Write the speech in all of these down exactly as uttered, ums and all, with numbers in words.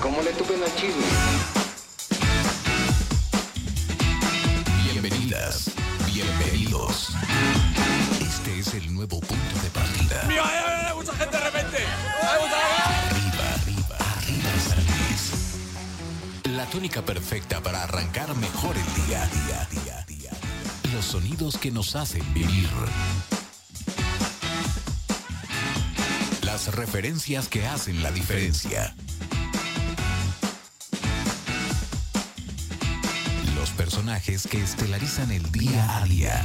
¿Cómo le tupen al chisme? Bienvenidas, bienvenidos. Este es el nuevo punto de partida. ¡Mío, hay, hay mucha gente de repente! ¡Hay mucha gente! Arriba, arriba, arriba San Luis. La tónica perfecta para arrancar mejor el día, día, día, día. Los sonidos que nos hacen vivir. Las referencias que hacen la diferencia. Los personajes que estelarizan el día a día.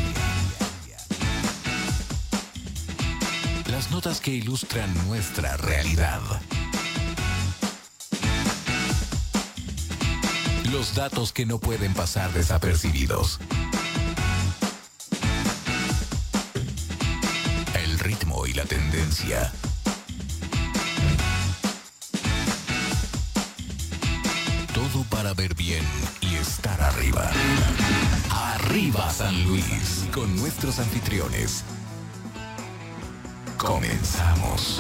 Las notas que ilustran nuestra realidad. Los datos que no pueden pasar desapercibidos. El ritmo y la tendencia. Todo para ver bien y estar arriba. Arriba San Luis, con nuestros anfitriones. Comenzamos.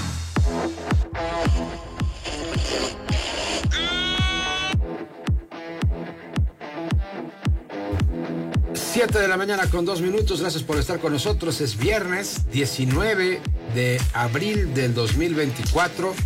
Siete de la mañana con dos minutos, gracias por estar con nosotros. Es viernes diecinueve de abril del dos mil veinticuatro.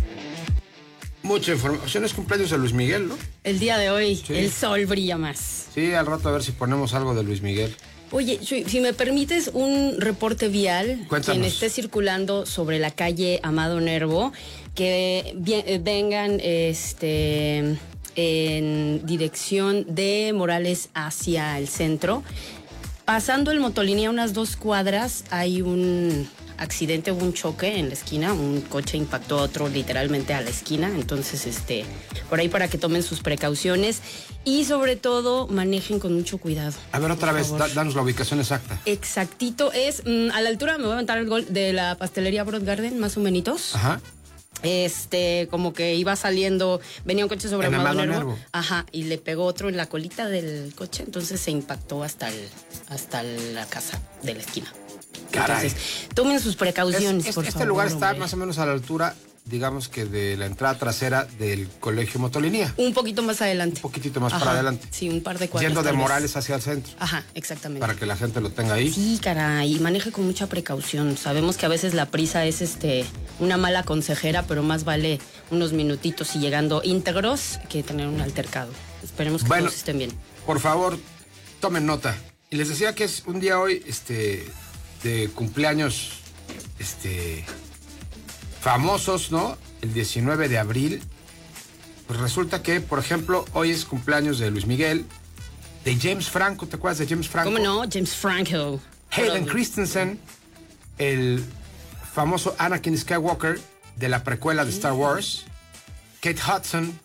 Mucha información, es cumpleaños de Luis Miguel, ¿no? El día de hoy, sí. El sol brilla más. Sí, al rato a ver si ponemos algo de Luis Miguel. Oye, si me permites un reporte vial, Cuéntanos. Quien esté circulando sobre la calle Amado Nervo, que bien, vengan este, en dirección de Morales hacia el centro. Pasando el Motolínea unas dos cuadras, hay un accidente, hubo un choque en la esquina, un coche impactó a otro literalmente a la esquina, entonces este, por ahí para que tomen sus precauciones y sobre todo manejen con mucho cuidado. A ver, otra vez, da, danos la ubicación exacta. Exactito, es mmm, a la altura, me voy a aventar el gol de la pastelería Broad Garden, más o menos. Ajá. Este, como que iba saliendo, venía un coche sobre En Amado Amado Nervo. Nervo. Ajá, y le pegó otro en la colita del coche, entonces se impactó hasta el, hasta la casa de la esquina. Caray. Entonces, tomen sus precauciones, Es, es, por este favor. lugar está hombre. más o menos a la altura, digamos que de la entrada trasera del Colegio Motolinía. Un poquito más adelante. Un poquitito más Ajá, para adelante. Sí, un par de cuadras. Yendo de tal vez. Morales hacia el centro. Ajá, exactamente. Para que la gente lo tenga ahí. Sí, caray, y maneje con mucha precaución. Sabemos que a veces la prisa es este una mala consejera, pero más vale unos minutitos y llegando íntegros que tener un altercado. Esperemos que Bueno, todos estén bien. Por favor, tomen nota. Y les decía que es un día hoy este, de cumpleaños este, famosos, ¿no? El diecinueve de abril. Pues resulta que, por ejemplo, hoy es cumpleaños de Luis Miguel, de James Franco. ¿Te acuerdas de James Franco? ¿Cómo no? James Franco. Hayden Christensen, el famoso Anakin Skywalker de la precuela de Star Wars. Kate Hudson,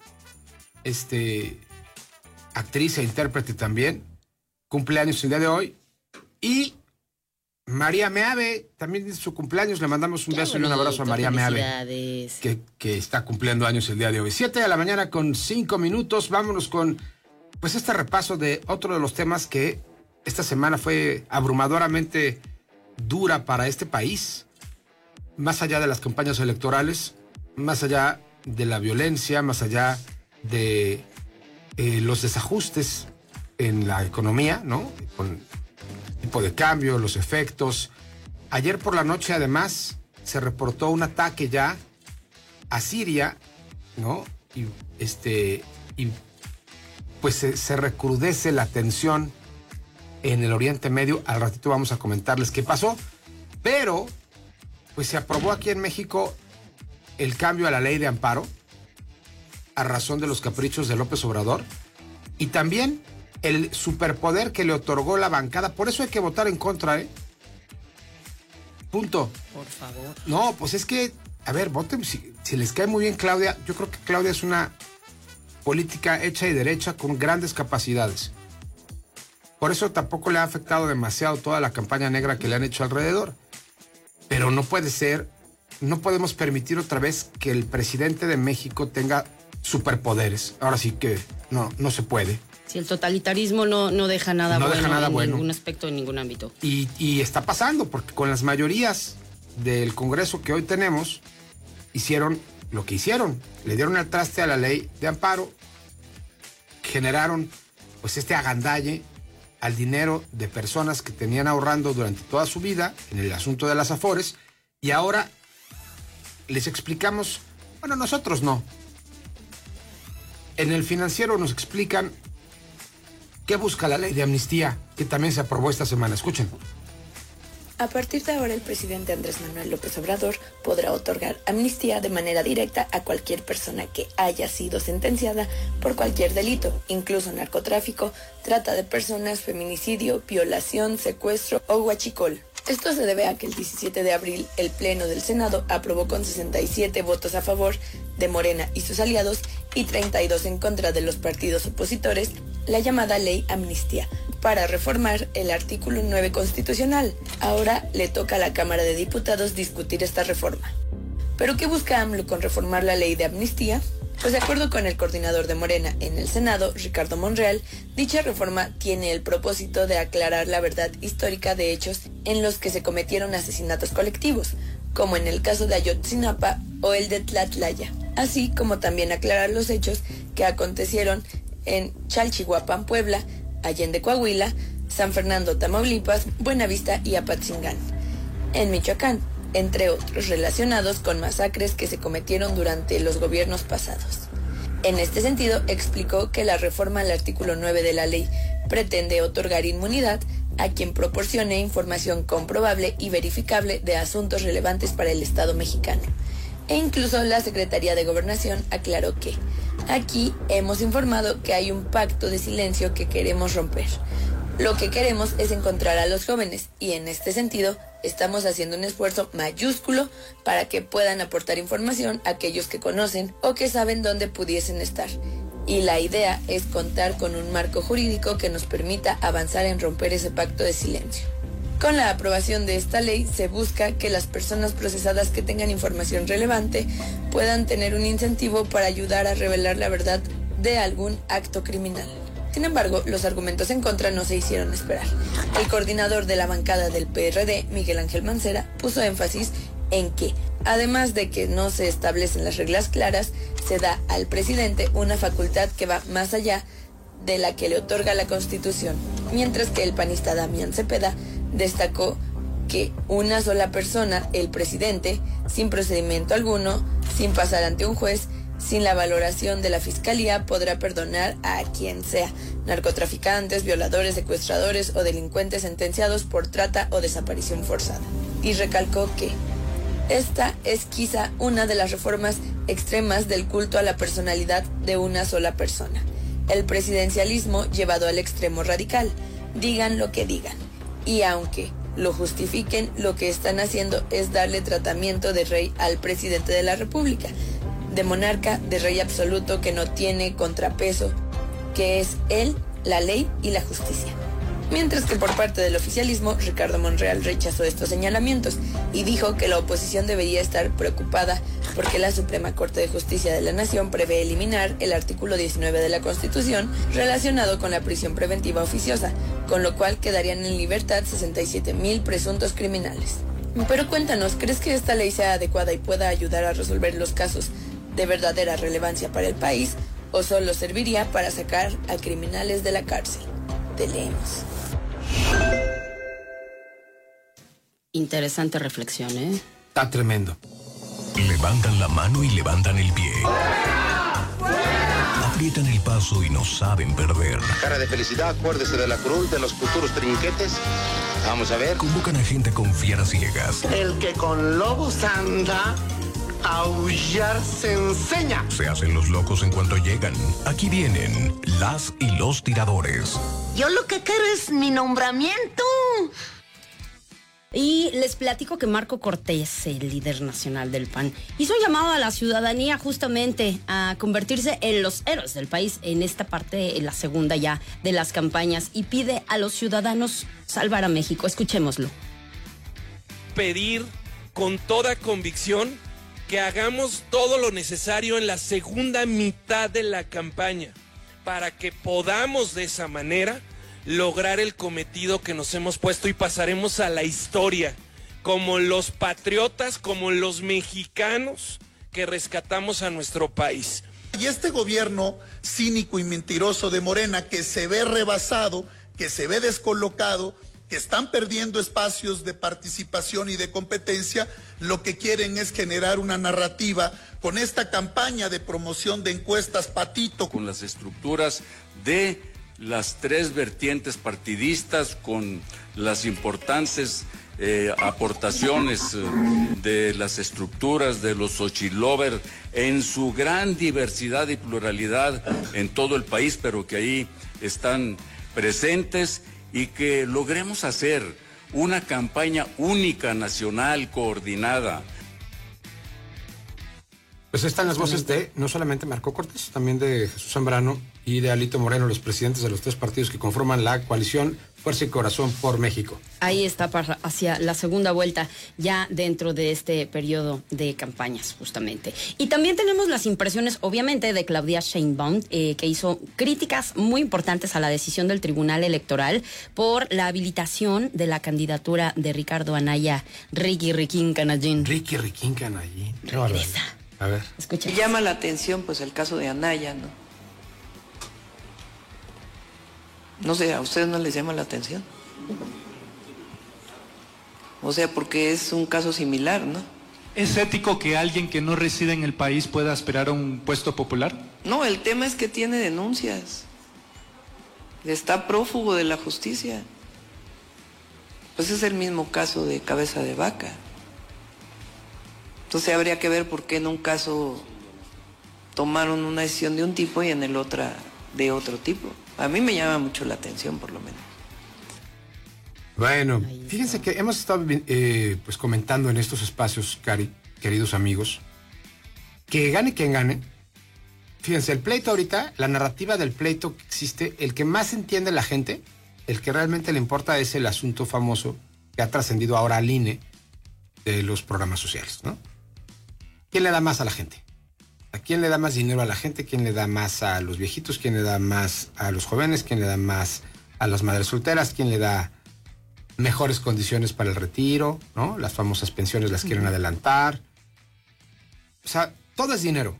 este, actriz e intérprete también, cumpleaños el día de hoy. Y María Meave, también es su cumpleaños. Le mandamos un Qué beso y un abrazo a María Meave, felicidades. que, que está cumpliendo años el día de hoy. Siete de la mañana con cinco minutos. Vámonos con pues este repaso de otro de los temas que esta semana fue abrumadoramente dura para este país. Más allá de las campañas electorales, más allá de la violencia, más allá de eh, los desajustes en la economía, ¿no? Con tipo de cambio, los efectos. Ayer por la noche, además, se reportó un ataque ya a Siria, ¿no? Y este y pues se, se recrudece la tensión en el Oriente Medio. Al ratito vamos a comentarles qué pasó, pero pues se aprobó aquí en México el cambio a la ley de amparo a razón de los caprichos de López Obrador y también el superpoder que le otorgó la bancada. Por eso hay que votar en contra, ¿eh? Punto. Por favor. No, pues es que, a ver, voten. Si, si les cae muy bien Claudia, yo creo que Claudia es una política hecha y derecha con grandes capacidades. Por eso tampoco le ha afectado demasiado toda la campaña negra que le han hecho alrededor. Pero no puede ser, no podemos permitir otra vez que el presidente de México tenga superpoderes. Ahora sí que no, no se puede. Si el totalitarismo no, no deja nada No bueno deja nada en bueno. ningún aspecto, en ningún ámbito. Y, y está pasando, porque con las mayorías del Congreso que hoy tenemos, hicieron lo que hicieron. Le dieron al traste a la ley de amparo, generaron pues este agandalle al dinero de personas que tenían ahorrando durante toda su vida en el asunto de las Afores, y ahora les explicamos, bueno, nosotros no. En el Financiero nos explican qué busca la ley de amnistía, que también se aprobó esta semana. Escuchen. A partir de ahora, el presidente Andrés Manuel López Obrador podrá otorgar amnistía de manera directa a cualquier persona que haya sido sentenciada por cualquier delito, incluso narcotráfico, trata de personas, feminicidio, violación, secuestro o huachicol. Esto se debe a que el diecisiete de abril el Pleno del Senado aprobó con sesenta y siete votos a favor de Morena y sus aliados y treinta y dos en contra de los partidos opositores la llamada Ley Amnistía, para reformar el artículo nueve constitucional. Ahora le toca a la Cámara de Diputados discutir esta reforma. ¿Pero qué busca AMLO con reformar la Ley de Amnistía? Pues de acuerdo con el coordinador de Morena en el Senado, Ricardo Monreal, dicha reforma tiene el propósito de aclarar la verdad histórica de hechos en los que se cometieron asesinatos colectivos, como en el caso de Ayotzinapa o el de Tlatlaya, así como también aclarar los hechos que acontecieron en Chalchihuapan, Puebla, Allende, Coahuila, San Fernando, Tamaulipas, Buenavista y Apatzingán, en Michoacán, entre otros relacionados con masacres que se cometieron durante los gobiernos pasados. En este sentido, explicó que la reforma al artículo nueve de la ley pretende otorgar inmunidad a quien proporcione información comprobable y verificable de asuntos relevantes para el Estado mexicano. E incluso la Secretaría de Gobernación aclaró que aquí hemos informado que hay un pacto de silencio que queremos romper. Lo que queremos es encontrar a los jóvenes y en este sentido estamos haciendo un esfuerzo mayúsculo para que puedan aportar información a aquellos que conocen o que saben dónde pudiesen estar. Y la idea es contar con un marco jurídico que nos permita avanzar en romper ese pacto de silencio. Con la aprobación de esta ley se busca que las personas procesadas que tengan información relevante puedan tener un incentivo para ayudar a revelar la verdad de algún acto criminal. Sin embargo, los argumentos en contra no se hicieron esperar. El coordinador de la bancada del P R D, Miguel Ángel Mancera, puso énfasis en que, además de que no se establecen las reglas claras, se da al presidente una facultad que va más allá de la que le otorga la Constitución, mientras que el panista Damián Cepeda destacó que una sola persona, el presidente, sin procedimiento alguno, sin pasar ante un juez, sin la valoración de la Fiscalía, podrá perdonar a quien sea, narcotraficantes, violadores, secuestradores o delincuentes sentenciados por trata o desaparición forzada. Y recalcó que esta es quizá una de las reformas extremas del culto a la personalidad de una sola persona. El presidencialismo llevado al extremo radical, digan lo que digan. Y aunque lo justifiquen, lo que están haciendo es darle tratamiento de rey al presidente de la República, de monarca, de rey absoluto que no tiene contrapeso, que es él, la ley y la justicia. Mientras que por parte del oficialismo, Ricardo Monreal rechazó estos señalamientos y dijo que la oposición debería estar preocupada porque la Suprema Corte de Justicia de la Nación prevé eliminar el artículo diecinueve de la Constitución relacionado con la prisión preventiva oficiosa, con lo cual quedarían en libertad sesenta y siete mil presuntos criminales. Pero cuéntanos, ¿crees que esta ley sea adecuada y pueda ayudar a resolver los casos de verdadera relevancia para el país o solo serviría para sacar a criminales de la cárcel? Te leemos. Interesante reflexión, ¿eh? Está tremendo. Levantan la mano y levantan el pie. ¡Fuera! ¡Fuera! Aprietan el paso y no saben perder. Cara de felicidad, acuérdese de la cruz, de los futuros trinquetes. Vamos a ver. Convocan a gente con fieras ciegas. El que con lobos anda, aullar se enseña. Se hacen los locos en cuanto llegan. Aquí vienen las y los tiradores. Yo lo que quiero es mi nombramiento. Y les platico que Marco Cortés, el líder nacional del P A N, hizo llamado a la ciudadanía justamente a convertirse en los héroes del país en esta parte, en la segunda ya de las campañas, y pide a los ciudadanos salvar a México. Escuchémoslo. Pedir con toda convicción que hagamos todo lo necesario en la segunda mitad de la campaña para que podamos de esa manera lograr el cometido que nos hemos puesto y pasaremos a la historia como los patriotas, como los mexicanos que rescatamos a nuestro país. Y este gobierno cínico y mentiroso de Morena, que se ve rebasado, que se ve descolocado, que están perdiendo espacios de participación y de competencia, lo que quieren es generar una narrativa con esta campaña de promoción de encuestas patito. Con las estructuras de las tres vertientes partidistas, con las importantes eh, aportaciones eh, de las estructuras de los Xochilover en su gran diversidad y pluralidad en todo el país, pero que ahí están presentes, y que logremos hacer una campaña única, nacional, coordinada. Pues están las voces de, no solamente Marco Cortés, también de Jesús Zambrano y de Alito Moreno, los presidentes de los tres partidos que conforman la coalición Fuerza y Corazón por México. Ahí está para hacia la segunda vuelta, ya dentro de este periodo de campañas, justamente. Y también tenemos las impresiones, obviamente, de Claudia Sheinbaum, eh, que hizo críticas muy importantes a la decisión del Tribunal Electoral por la habilitación de la candidatura de Ricardo Anaya, Ricky Riquín Canallín. Ricky Riquín Canallín. Regresa. A ver. Escucha. Me llama la atención, pues, el caso de Anaya, ¿no? No sé, ¿a ustedes no les llama la atención? O sea, porque es un caso similar, ¿no? ¿Es ético que alguien que no reside en el país pueda aspirar a un puesto popular? No, el tema es que tiene denuncias. Está prófugo de la justicia. Pues es el mismo caso de Cabeza de Vaca. Entonces habría que ver por qué en un caso tomaron una decisión de un tipo y en el otro de otro tipo. A mí me llama mucho la atención, por lo menos. Bueno, fíjense que hemos estado eh, pues comentando en estos espacios, Cari, queridos amigos, que gane quien gane. Fíjense, el pleito ahorita, la narrativa del pleito que existe, el que más entiende la gente, el que realmente le importa es el asunto famoso que ha trascendido ahora al I N E de los programas sociales, ¿no? ¿Quién le da más a la gente? ¿A quién le da más dinero a la gente? ¿Quién le da más a los viejitos? ¿Quién le da más a los jóvenes? ¿Quién le da más a las madres solteras? ¿Quién le da mejores condiciones para el retiro? ¿No? Las famosas pensiones las quieren adelantar. O sea, todo es dinero.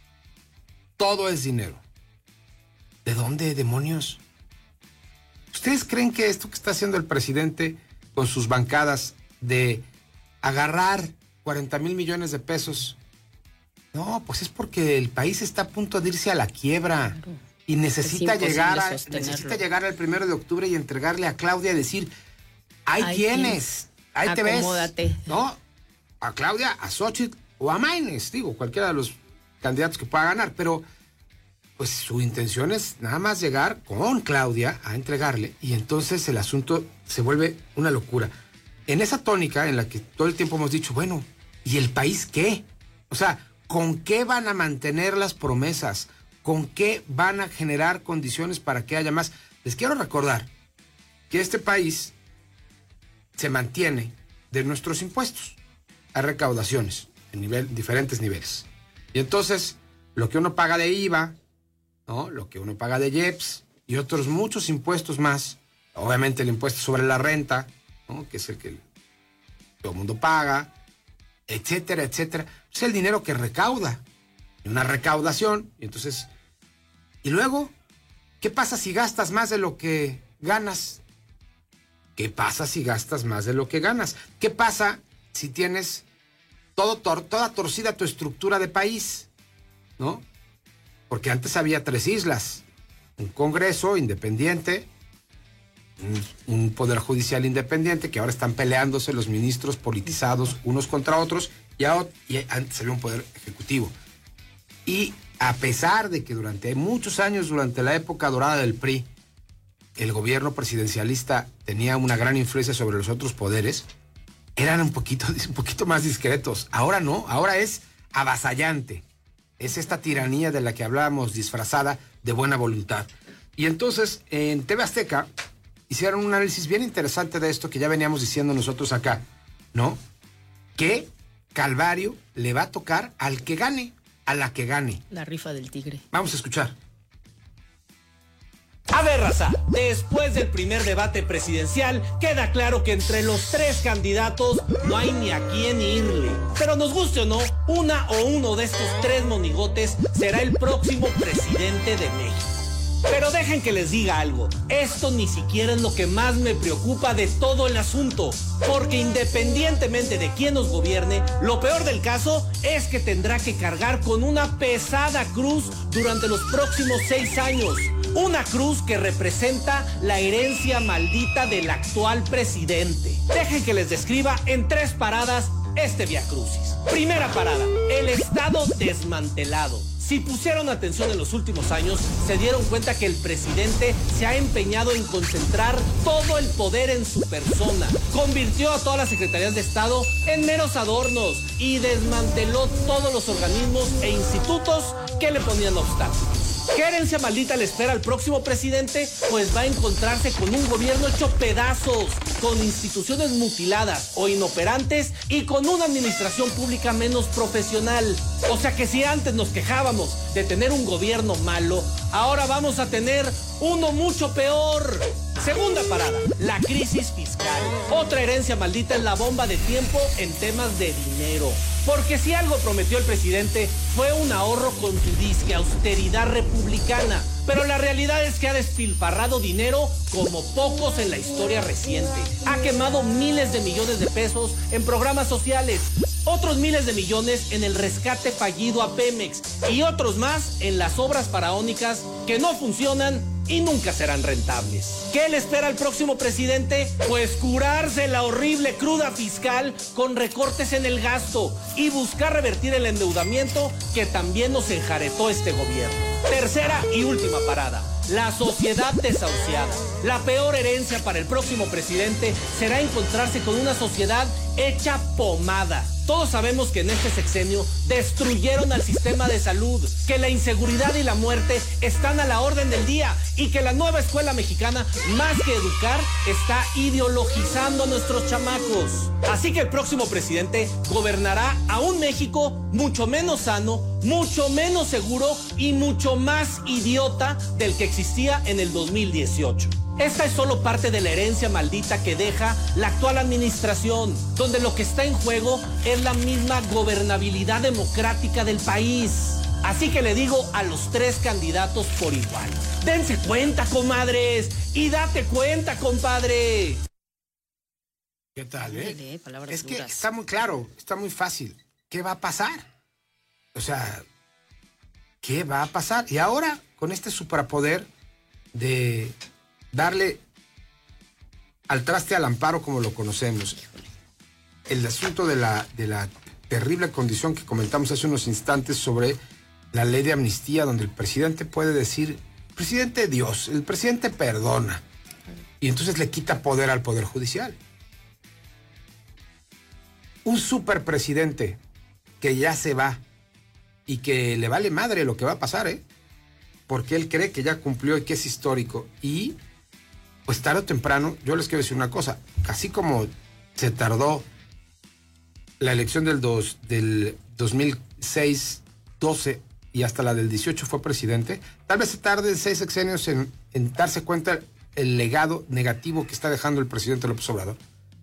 Todo es dinero. ¿De dónde, demonios? ¿Ustedes creen que esto que está haciendo el presidente con sus bancadas de agarrar cuarenta mil millones de pesos? No, pues es porque el país está a punto de irse a la quiebra y necesita llegar a, necesita llegar al primero de octubre y entregarle a Claudia y decir, ahí, ahí tienes, ahí te ves. Acomódate. No, a Claudia, a Xochitl o a Maynes, digo, cualquiera de los candidatos que pueda ganar, pero pues su intención es nada más llegar con Claudia a entregarle y entonces el asunto se vuelve una locura. En esa tónica en la que todo el tiempo hemos dicho, bueno, ¿y el país qué? O sea, ¿con qué van a mantener las promesas? ¿Con qué van a generar condiciones para que haya más? Les quiero recordar que este país se mantiene de nuestros impuestos a recaudaciones en nivel, diferentes niveles. Y entonces, lo que uno paga de I V A, ¿no? Lo que uno paga de I E P S y otros muchos impuestos más, obviamente el impuesto sobre la renta, ¿no? Que es el que todo el mundo paga, etcétera, etcétera. Es el dinero que recauda. Una recaudación. Y entonces, y luego, ¿qué pasa si gastas más de lo que ganas? ¿Qué pasa si gastas más de lo que ganas? ¿Qué pasa si tienes todo tor- toda torcida tu estructura de país? ¿No? Porque antes había tres islas. Un Congreso independiente, un, un Poder Judicial independiente, que ahora están peleándose los ministros politizados unos contra otros, y, ahora, y antes había un Poder Ejecutivo. Y a pesar de que durante muchos años, durante la época dorada del P R I, el gobierno presidencialista tenía una gran influencia sobre los otros poderes, eran un poquito, un poquito más discretos. Ahora no, ahora es avasallante. Es esta tiranía de la que hablábamos disfrazada de buena voluntad. Y entonces, en T V Azteca, hicieron un análisis bien interesante de esto que ya veníamos diciendo nosotros acá, ¿no? ¿Qué calvario le va a tocar al que gane? A la que gane. La rifa del tigre. Vamos a escuchar. A ver, raza, después del primer debate presidencial, queda claro que entre los tres candidatos no hay ni a quién irle. Pero nos guste o no, una o uno de estos tres monigotes será el próximo presidente de México. Pero dejen que les diga algo, esto ni siquiera es lo que más me preocupa de todo el asunto, porque independientemente de quién nos gobierne, lo peor del caso es que tendrá que cargar con una pesada cruz durante los próximos seis años. Una cruz que representa la herencia maldita del actual presidente. Dejen que les describa en tres paradas este viacrucis. Primera parada, el Estado desmantelado. Si pusieron atención en los últimos años, se dieron cuenta que el presidente se ha empeñado en concentrar todo el poder en su persona. Convirtió a todas las secretarías de Estado en meros adornos y desmanteló todos los organismos e institutos que le ponían obstáculos. ¿Qué herencia maldita le espera al próximo presidente? Pues va a encontrarse con un gobierno hecho pedazos, con instituciones mutiladas o inoperantes y con una administración pública menos profesional. O sea que si antes nos quejábamos de tener un gobierno malo, ahora vamos a tener uno mucho peor. Segunda parada, la crisis fiscal. Otra herencia maldita es la bomba de tiempo en temas de dinero. Porque si algo prometió el presidente fue un ahorro con su disque austeridad republicana. Pero la realidad es que ha despilfarrado dinero como pocos en la historia reciente. Ha quemado miles de millones de pesos en programas sociales, otros miles de millones en el rescate fallido a Pemex y otros más en las obras faraónicas que no funcionan y nunca serán rentables. ¿Qué le espera al próximo presidente? Pues curarse la horrible cruda fiscal con recortes en el gasto y buscar revertir el endeudamiento que también nos enjaretó este gobierno. Tercera y última parada, la sociedad desahuciada. La peor herencia para el próximo presidente será encontrarse con una sociedad hecha pomada. Todos sabemos que en este sexenio destruyeron al sistema de salud, que la inseguridad y la muerte están a la orden del día y que la nueva escuela mexicana, más que educar, está ideologizando a nuestros chamacos. Así que el próximo presidente gobernará a un México mucho menos sano, mucho menos seguro y mucho más idiota del que existía en el dos mil dieciocho. Esta es solo parte de la herencia maldita que deja la actual administración, donde lo que está en juego es la misma gobernabilidad democrática del país. Así que le digo a los tres candidatos por igual: dense cuenta, comadres, y date cuenta, compadre. ¿Qué tal, eh? Dele, palabras es que duras. está muy claro, está muy fácil. ¿Qué va a pasar? O sea, ¿qué va a pasar? Y ahora, con este superpoder de darle al traste al amparo como lo conocemos, el asunto de la, de la terrible condición que comentamos hace unos instantes sobre la ley de amnistía, donde el presidente puede decir, presidente Dios, el presidente perdona, y entonces le quita poder al Poder Judicial. Un superpresidente que ya se va y que le vale madre lo que va a pasar, ¿eh? Porque él cree que ya cumplió y que es histórico. Y pues tarde o temprano, yo les quiero decir una cosa, así como se tardó la elección del, dos, del dos mil seis, doce y hasta la del dieciocho fue presidente, tal vez se tarde seis sexenios en, en darse cuenta el legado negativo que está dejando el presidente López Obrador.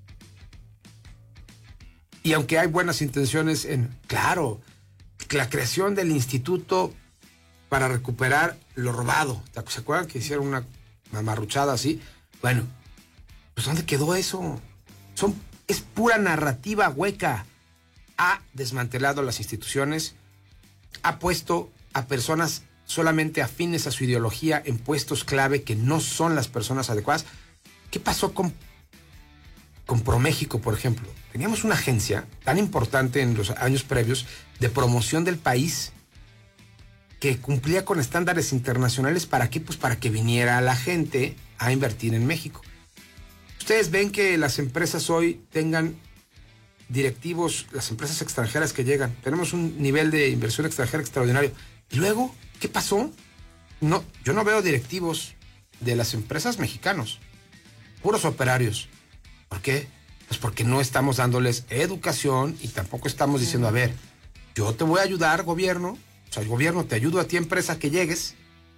Y aunque hay buenas intenciones en, claro, la creación del instituto para recuperar lo robado, ¿se acuerdan que hicieron una mamarruchada así? Bueno, pues ¿dónde quedó eso? Son, es pura narrativa hueca. Ha desmantelado las instituciones, ha puesto a personas solamente afines a su ideología en puestos clave que no son las personas adecuadas. ¿Qué pasó con, con ProMéxico, por ejemplo? Teníamos una agencia tan importante en los años previos de promoción del país que cumplía con estándares internacionales. ¿Para qué? Pues para que viniera la gente a invertir en México. Ustedes ven que las empresas hoy tengan directivos, las empresas extranjeras que llegan. Tenemos un nivel de inversión extranjera extraordinario. Y luego, ¿qué pasó? No, yo no veo directivos de las empresas mexicanos, puros operarios. ¿Por qué? Pues porque no estamos dándoles educación y tampoco estamos diciendo, a ver, yo te voy a ayudar, gobierno. O sea, el gobierno te ayuda a ti, empresa, que llegues,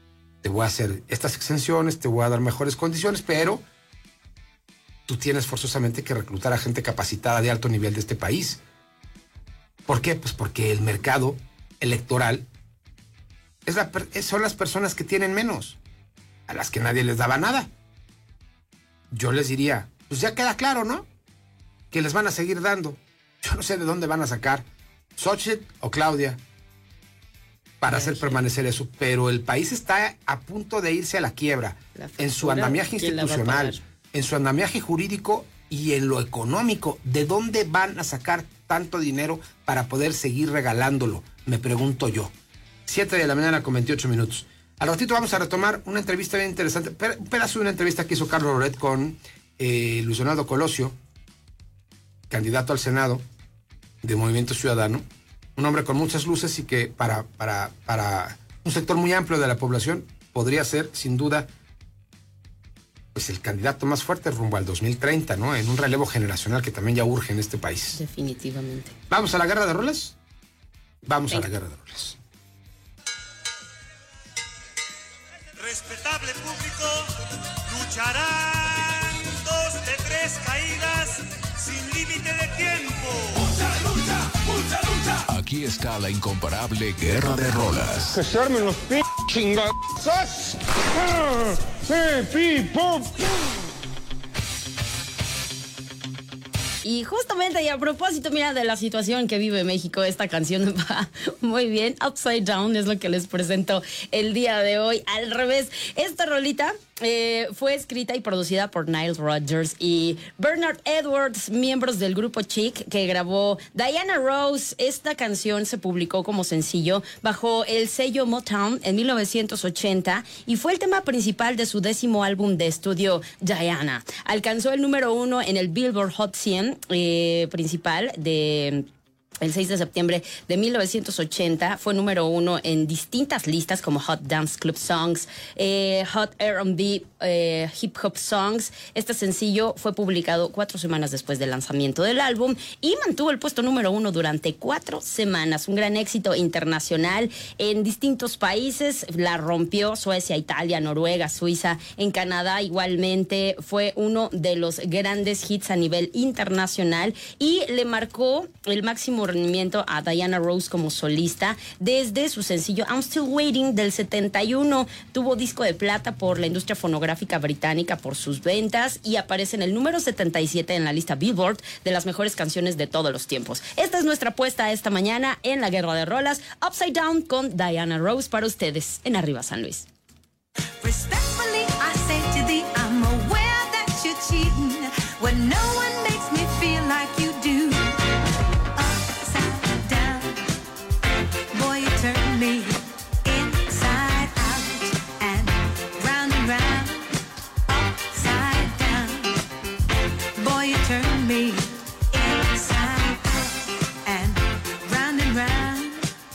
te voy a hacer estas exenciones, te voy a dar mejores condiciones, pero tú tienes forzosamente que reclutar a gente capacitada de alto nivel de este país. ¿Por qué? Pues porque el mercado electoral es la, son las personas que tienen menos, a las que nadie les daba nada. Yo les diría, pues ya queda claro, ¿no? Que les van a seguir dando. Yo no sé de dónde van a sacar Xochitl o Claudia para hacer permanecer eso, pero el país está a punto de irse a la quiebra en su andamiaje institucional, en su andamiaje jurídico y en lo económico. ¿De dónde van a sacar tanto dinero para poder seguir regalándolo? Me pregunto yo. siete de la mañana con veintiocho minutos. Al ratito vamos a retomar una entrevista bien interesante, un pedazo de una entrevista que hizo Carlos Loret con eh, Luis Donaldo Colosio, candidato al Senado de Movimiento Ciudadano, un hombre con muchas luces y que para, para, para un sector muy amplio de la población podría ser, sin duda, pues el candidato más fuerte rumbo al dos mil treinta, ¿no? En un relevo generacional que también ya urge en este país. Definitivamente. ¿Vamos a la guerra de rolas? Vamos Venga. a la guerra de rolas. Respetable público, lucharán dos de tres caídas sin límite de tiempo. Mucha lucha, mucha lucha. Aquí está la incomparable guerra de rolas. Que se armen los p*** chingazos. ¡Ah! ¡Eh, pi, pum! Y justamente y a propósito, mira, de la situación que vive México, esta canción va muy bien. Upside Down es lo que les presento el día de hoy. Al revés, esta rolita eh, fue escrita y producida por Nile Rodgers y Bernard Edwards, miembros del grupo Chic, que grabó Diana Ross. Esta canción se publicó como sencillo bajo el sello Motown en mil novecientos ochenta y fue el tema principal de su décimo álbum de estudio, Diana. Alcanzó el número uno en el Billboard Hot cien eh, principal de... El seis de septiembre de mil novecientos ochenta fue número uno en distintas listas como Hot Dance Club Songs, eh, Hot R and B, eh, Hip Hop Songs. Este sencillo fue publicado cuatro semanas después del lanzamiento del álbum y mantuvo el puesto número uno durante cuatro semanas. Un gran éxito internacional en distintos países. La rompió Suecia, Italia, Noruega, Suiza. En Canadá igualmente fue uno de los grandes hits a nivel internacional y le marcó el máximo rendimiento a Diana Ross como solista desde su sencillo I'm Still Waiting del setenta y uno. Tuvo disco de plata por la industria fonográfica británica por sus ventas y aparece en el número setenta y siete en la lista Billboard de las mejores canciones de todos los tiempos. Esta es nuestra apuesta esta mañana en la guerra de rolas, Upside Down con Diana Ross para ustedes en Arriba San Luis. Respectfully, I say to thee, I'm aware that you're cheating when no one makes me feel like you do. Turn me inside out and round and round, upside down. Boy, you turn me inside out and round and round.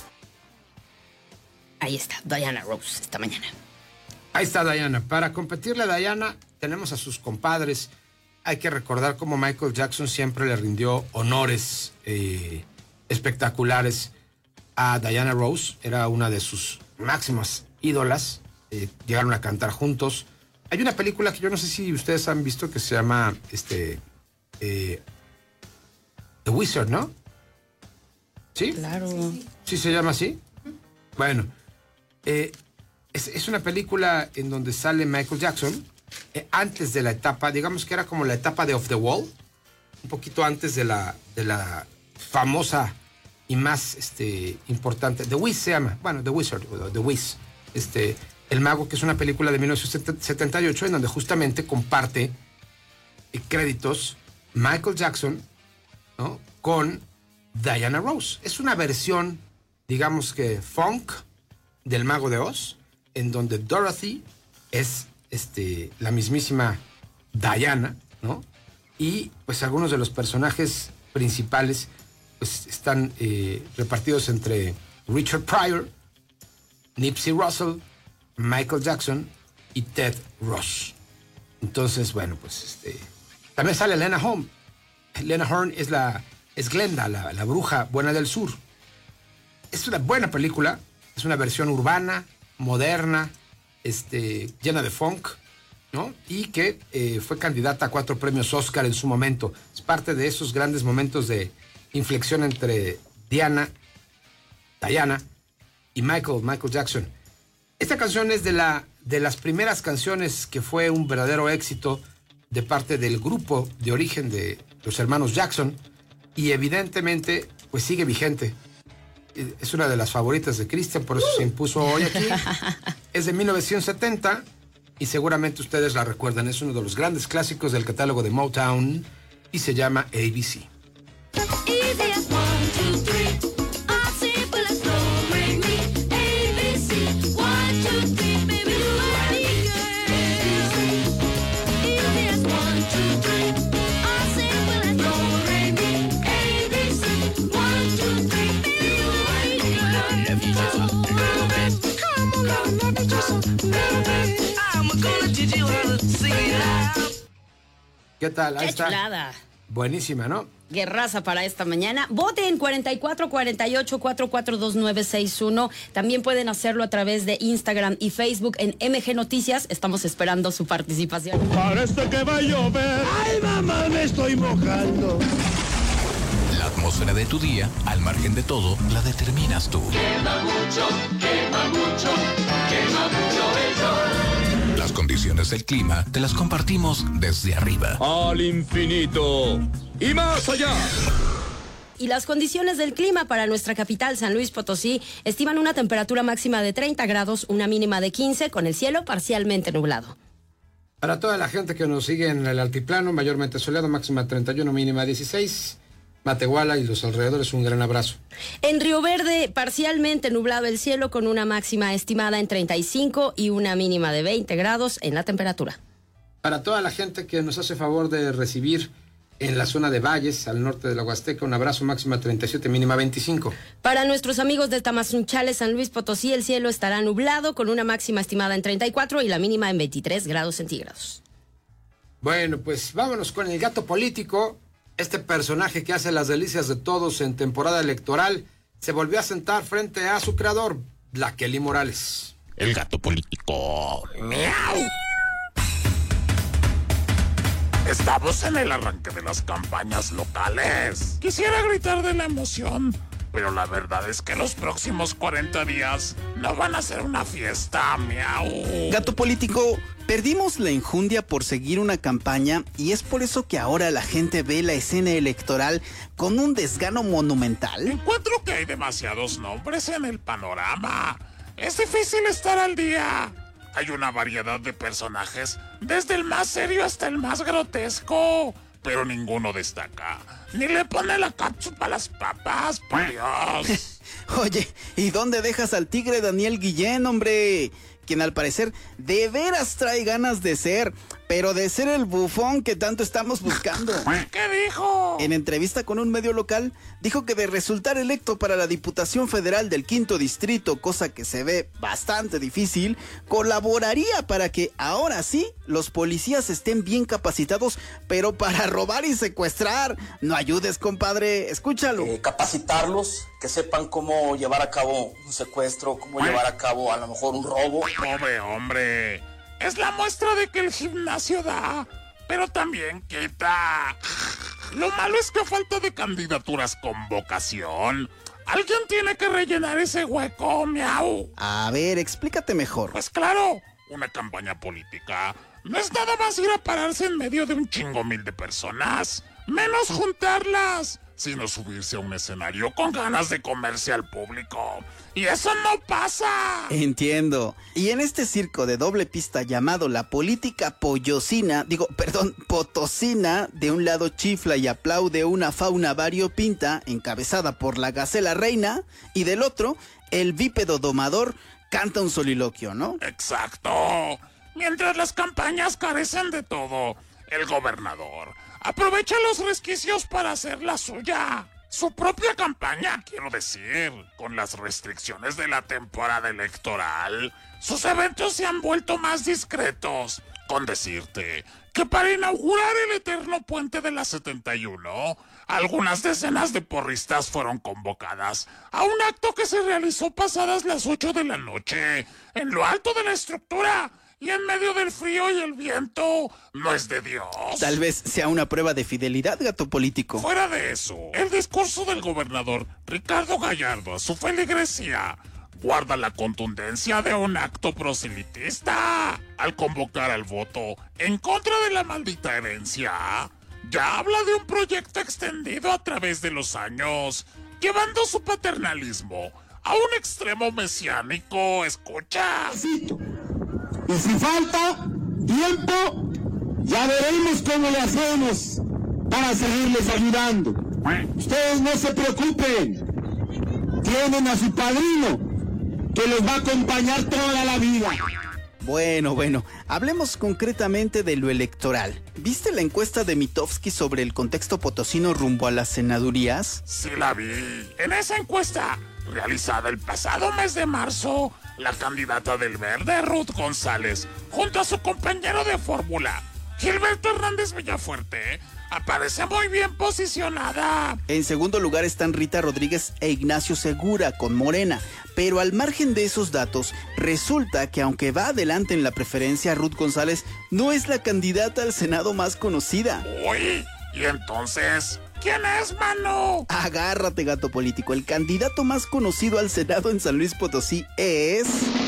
Ahí está, Diana Ross esta mañana. Ahí está Diana. Para competirle a Diana tenemos a sus compadres. Hay que recordar cómo Michael Jackson siempre le rindió honores eh, espectaculares a Diana Ross. Era una de sus máximas ídolas. Eh, llegaron a cantar juntos. Hay una película que yo no sé si ustedes han visto que se llama este eh, The Wizard, ¿no? ¿Sí? Claro. Sí, sí. ¿Sí se llama así? Bueno, eh, es, es una película en donde sale Michael Jackson eh, antes de la etapa, digamos que era como la etapa de Off the Wall, un poquito antes de la, de la famosa y más este, importante, The Wiz se llama, bueno, The Wizard, The Wiz, este, El Mago, que es una película de mil novecientos setenta y ocho en donde justamente comparte eh, créditos Michael Jackson, ¿no?, con Diana Ross. Es una versión, digamos que funk del Mago de Oz, en donde Dorothy es este, la mismísima Diana, ¿no? Y pues algunos de los personajes principales pues están eh, repartidos entre Richard Pryor, Nipsey Russell, Michael Jackson y Ted Ross. Entonces, bueno, pues este, también sale Lena Horne. Lena Horne es la es Glenda, la, la bruja buena del sur. Es una buena película, es una versión urbana, moderna, este, llena de funk, ¿no? Y que eh, fue candidata a cuatro premios Oscar en su momento. Es parte de esos grandes momentos de inflexión entre Diana, Diana y Michael, Michael Jackson. Esta canción es de, la, de las primeras canciones que fue un verdadero éxito de parte del grupo de origen de los hermanos Jackson, y evidentemente pues sigue vigente. Es una de las favoritas de Cristian, por eso se impuso hoy aquí. Es de mil novecientos setenta y seguramente ustedes la recuerdan. Es uno de los grandes clásicos del catálogo de Motown y se llama A B C. ¿Qué tal? Ahí Qué está. chulada. Buenísima, ¿no? Guerraza para esta mañana. Voten cuarenta y cuatro cuarenta y ocho, cuarenta y cuatro veintinueve sesenta y uno. También pueden hacerlo a través de Instagram y Facebook en M G Noticias. Estamos esperando su participación. Parece que va a llover. Ay, mamá, me estoy mojando. La atmósfera de tu día, al margen de todo, la determinas tú. Quema mucho, quema mucho, quema mucho el sol. Las condiciones del clima te las compartimos desde arriba. Al infinito y más allá. Y las condiciones del clima para nuestra capital, San Luis Potosí, estiman una temperatura máxima de treinta grados, una mínima de quince, con el cielo parcialmente nublado. Para toda la gente que nos sigue en el altiplano, mayormente soleado, máxima treinta y uno, mínima dieciséis. Matehuala y los alrededores, un gran abrazo. En Río Verde, parcialmente nublado el cielo con una máxima estimada en treinta y cinco y una mínima de veinte grados en la temperatura. Para toda la gente que nos hace favor de recibir en la zona de Valles, al norte de la Huasteca, un abrazo, máxima treinta y siete, mínima veinticinco. Para nuestros amigos de Tamazunchale, San Luis Potosí, el cielo estará nublado con una máxima estimada en treinta y cuatro y la mínima en veintitrés grados centígrados. Bueno, pues vámonos con el gato político. Este personaje que hace las delicias de todos en temporada electoral se volvió a sentar frente a su creador, Blaquely Morales. El gato político. ¡Miau! Estamos en el arranque de las campañas locales. Quisiera gritar de la emoción, pero la verdad es que los próximos cuarenta días no van a ser una fiesta, miau. Gato político, perdimos la enjundia por seguir una campaña y es por eso que ahora la gente ve la escena electoral con un desgano monumental. Encuentro que hay demasiados nombres en el panorama. Es difícil estar al día. Hay una variedad de personajes, desde el más serio hasta el más grotesco, pero ninguno destaca. Ni le pone la catsup a las papas, por Dios. Oye, ¿y dónde dejas al tigre Daniel Guillén, hombre? Quien al parecer de veras trae ganas de ser, pero de ser el bufón que tanto estamos buscando. ¿Qué dijo? En entrevista con un medio local, dijo que de resultar electo para la Diputación Federal del Quinto Distrito, cosa que se ve bastante difícil, colaboraría para que ahora sí los policías estén bien capacitados, pero para robar y secuestrar. No ayudes, compadre, escúchalo. Eh, capacitarlos, que sepan cómo llevar a cabo un secuestro, cómo llevar a cabo a lo mejor un robo. Pobre hombre, es la muestra de que el gimnasio da, pero también quita. Lo malo es que a falta de candidaturas con vocación, alguien tiene que rellenar ese hueco, miau. A ver, explícate mejor. Pues claro, una campaña política no es nada más ir a pararse en medio de un chingo mil de personas, menos juntarlas, sino subirse a un escenario con ganas de comerse al público. Y eso no pasa. Entiendo. Y en este circo de doble pista llamado la política pollocina, digo, perdón, potosina, de un lado chifla y aplaude una fauna variopinta encabezada por la gacela reina, y del otro, el bípedo domador canta un soliloquio, ¿no? Exacto. Mientras las campañas carecen de todo, el gobernador aprovecha los resquicios para hacer la suya. Su propia campaña, quiero decir, con las restricciones de la temporada electoral, sus eventos se han vuelto más discretos. Con decirte que para inaugurar el eterno puente de la setenta y uno, algunas decenas de porristas fueron convocadas a un acto que se realizó pasadas las ocho de la noche, en lo alto de la estructura y en medio del frío y el viento. ¿No es de Dios? Tal vez sea una prueba de fidelidad, gato político. Fuera de eso, el discurso del gobernador Ricardo Gallardo a su feligresía guarda la contundencia de un acto proselitista al convocar al voto en contra de la maldita herencia. Ya habla de un proyecto extendido a través de los años, llevando su paternalismo a un extremo mesiánico. Escucha. Y si falta tiempo, ya veremos cómo le hacemos para seguirles ayudando. Ustedes no se preocupen, tienen a su padrino que los va a acompañar toda la vida. Bueno, bueno, hablemos concretamente de lo electoral. ¿Viste la encuesta de Mitofsky sobre el contexto potosino rumbo a las senadurías? Sí la vi. En esa encuesta, realizada el pasado mes de marzo, la candidata del Verde, Ruth González, junto a su compañero de fórmula, Gilberto Hernández Villafuerte, aparece muy bien posicionada. En segundo lugar están Rita Rodríguez e Ignacio Segura con Morena, pero al margen de esos datos, resulta que aunque va adelante en la preferencia, Ruth González no es la candidata al Senado más conocida. Uy, ¿y entonces quién es, mano? Agárrate, gato político. El candidato más conocido al Senado en San Luis Potosí es...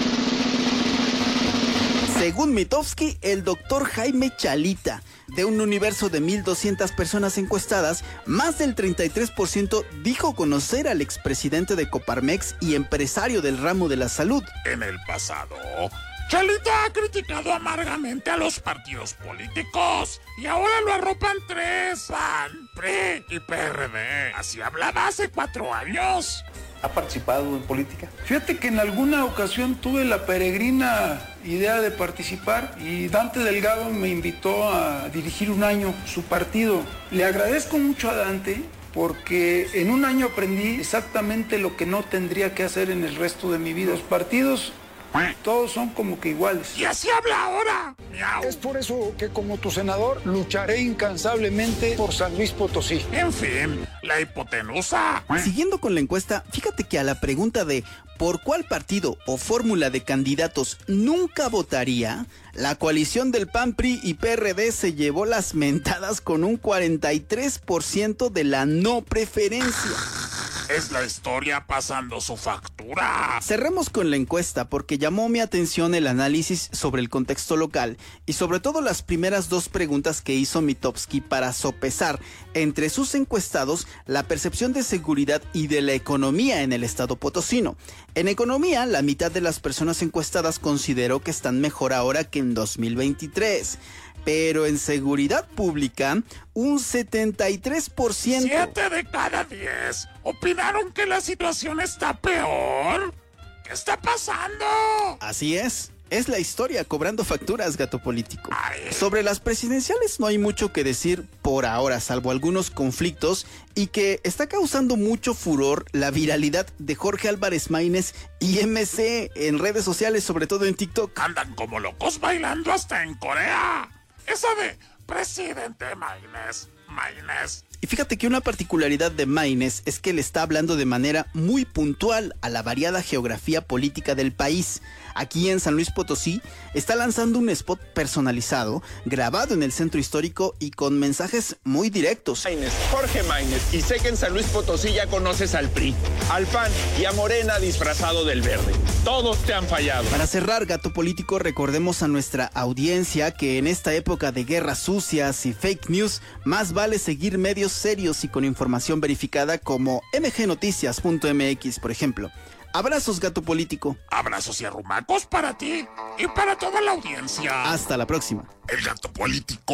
según Mitofsky, el doctor Jaime Chalita. De un universo de mil doscientas personas encuestadas, más del treinta y tres por ciento dijo conocer al expresidente de Coparmex y empresario del ramo de la salud. En el pasado, Chalita ha criticado amargamente a los partidos políticos y ahora lo arropan tres: P A N, P R I y P R D. Así hablaba hace cuatro años. ¿Ha participado en política? Fíjate que en alguna ocasión tuve la peregrina idea de participar y Dante Delgado me invitó a dirigir un año su partido. Le agradezco mucho a Dante porque en un año aprendí exactamente lo que no tendría que hacer en el resto de mi vida. Los partidos todos son como que iguales. Y así habla ahora. Miau. Es por eso que como tu senador lucharé incansablemente por San Luis Potosí. En fin, la hipotenusa. Siguiendo con la encuesta, fíjate que a la pregunta de ¿por cuál partido o fórmula de candidatos nunca votaría? La coalición del P A N, P R I y P R D se llevó las mentadas con un cuarenta y tres por ciento de la no preferencia. Es la historia pasando su factura. Cerremos con la encuesta porque llamó mi atención el análisis sobre el contexto local y sobre todo las primeras dos preguntas que hizo Mitofsky para sopesar entre sus encuestados la percepción de seguridad y de la economía en el estado potosino. En economía, la mitad de las personas encuestadas consideró que están mejor ahora que en dos mil veintitrés. Pero en seguridad pública, un setenta y tres por ciento. Siete de cada diez opinaron que la situación está peor. ¿Qué está pasando? Así es. Es la historia cobrando facturas, gato político. Sobre las presidenciales no hay mucho que decir por ahora, salvo algunos conflictos, y que está causando mucho furor la viralidad de Jorge Álvarez Maínez y M C en redes sociales, sobre todo en TikTok. Andan como locos bailando hasta en Corea. Esa de presidente Maínez, Maínez. Y fíjate que una particularidad de Maínez es que le está hablando de manera muy puntual a la variada geografía política del país. Aquí en San Luis Potosí está lanzando un spot personalizado, grabado en el centro histórico y con mensajes muy directos. Maínez, Jorge Maínez, y sé que en San Luis Potosí ya conoces al P R I, al P A N y a Morena disfrazado del verde. Todos te han fallado. Para cerrar, gato político, recordemos a nuestra audiencia que en esta época de guerras sucias y fake news, más vale seguir medios serios y con información verificada como m g noticias punto m x, por ejemplo. Abrazos, gato político. Abrazos y arrumacos para ti y para toda la audiencia. Hasta la próxima. El gato político.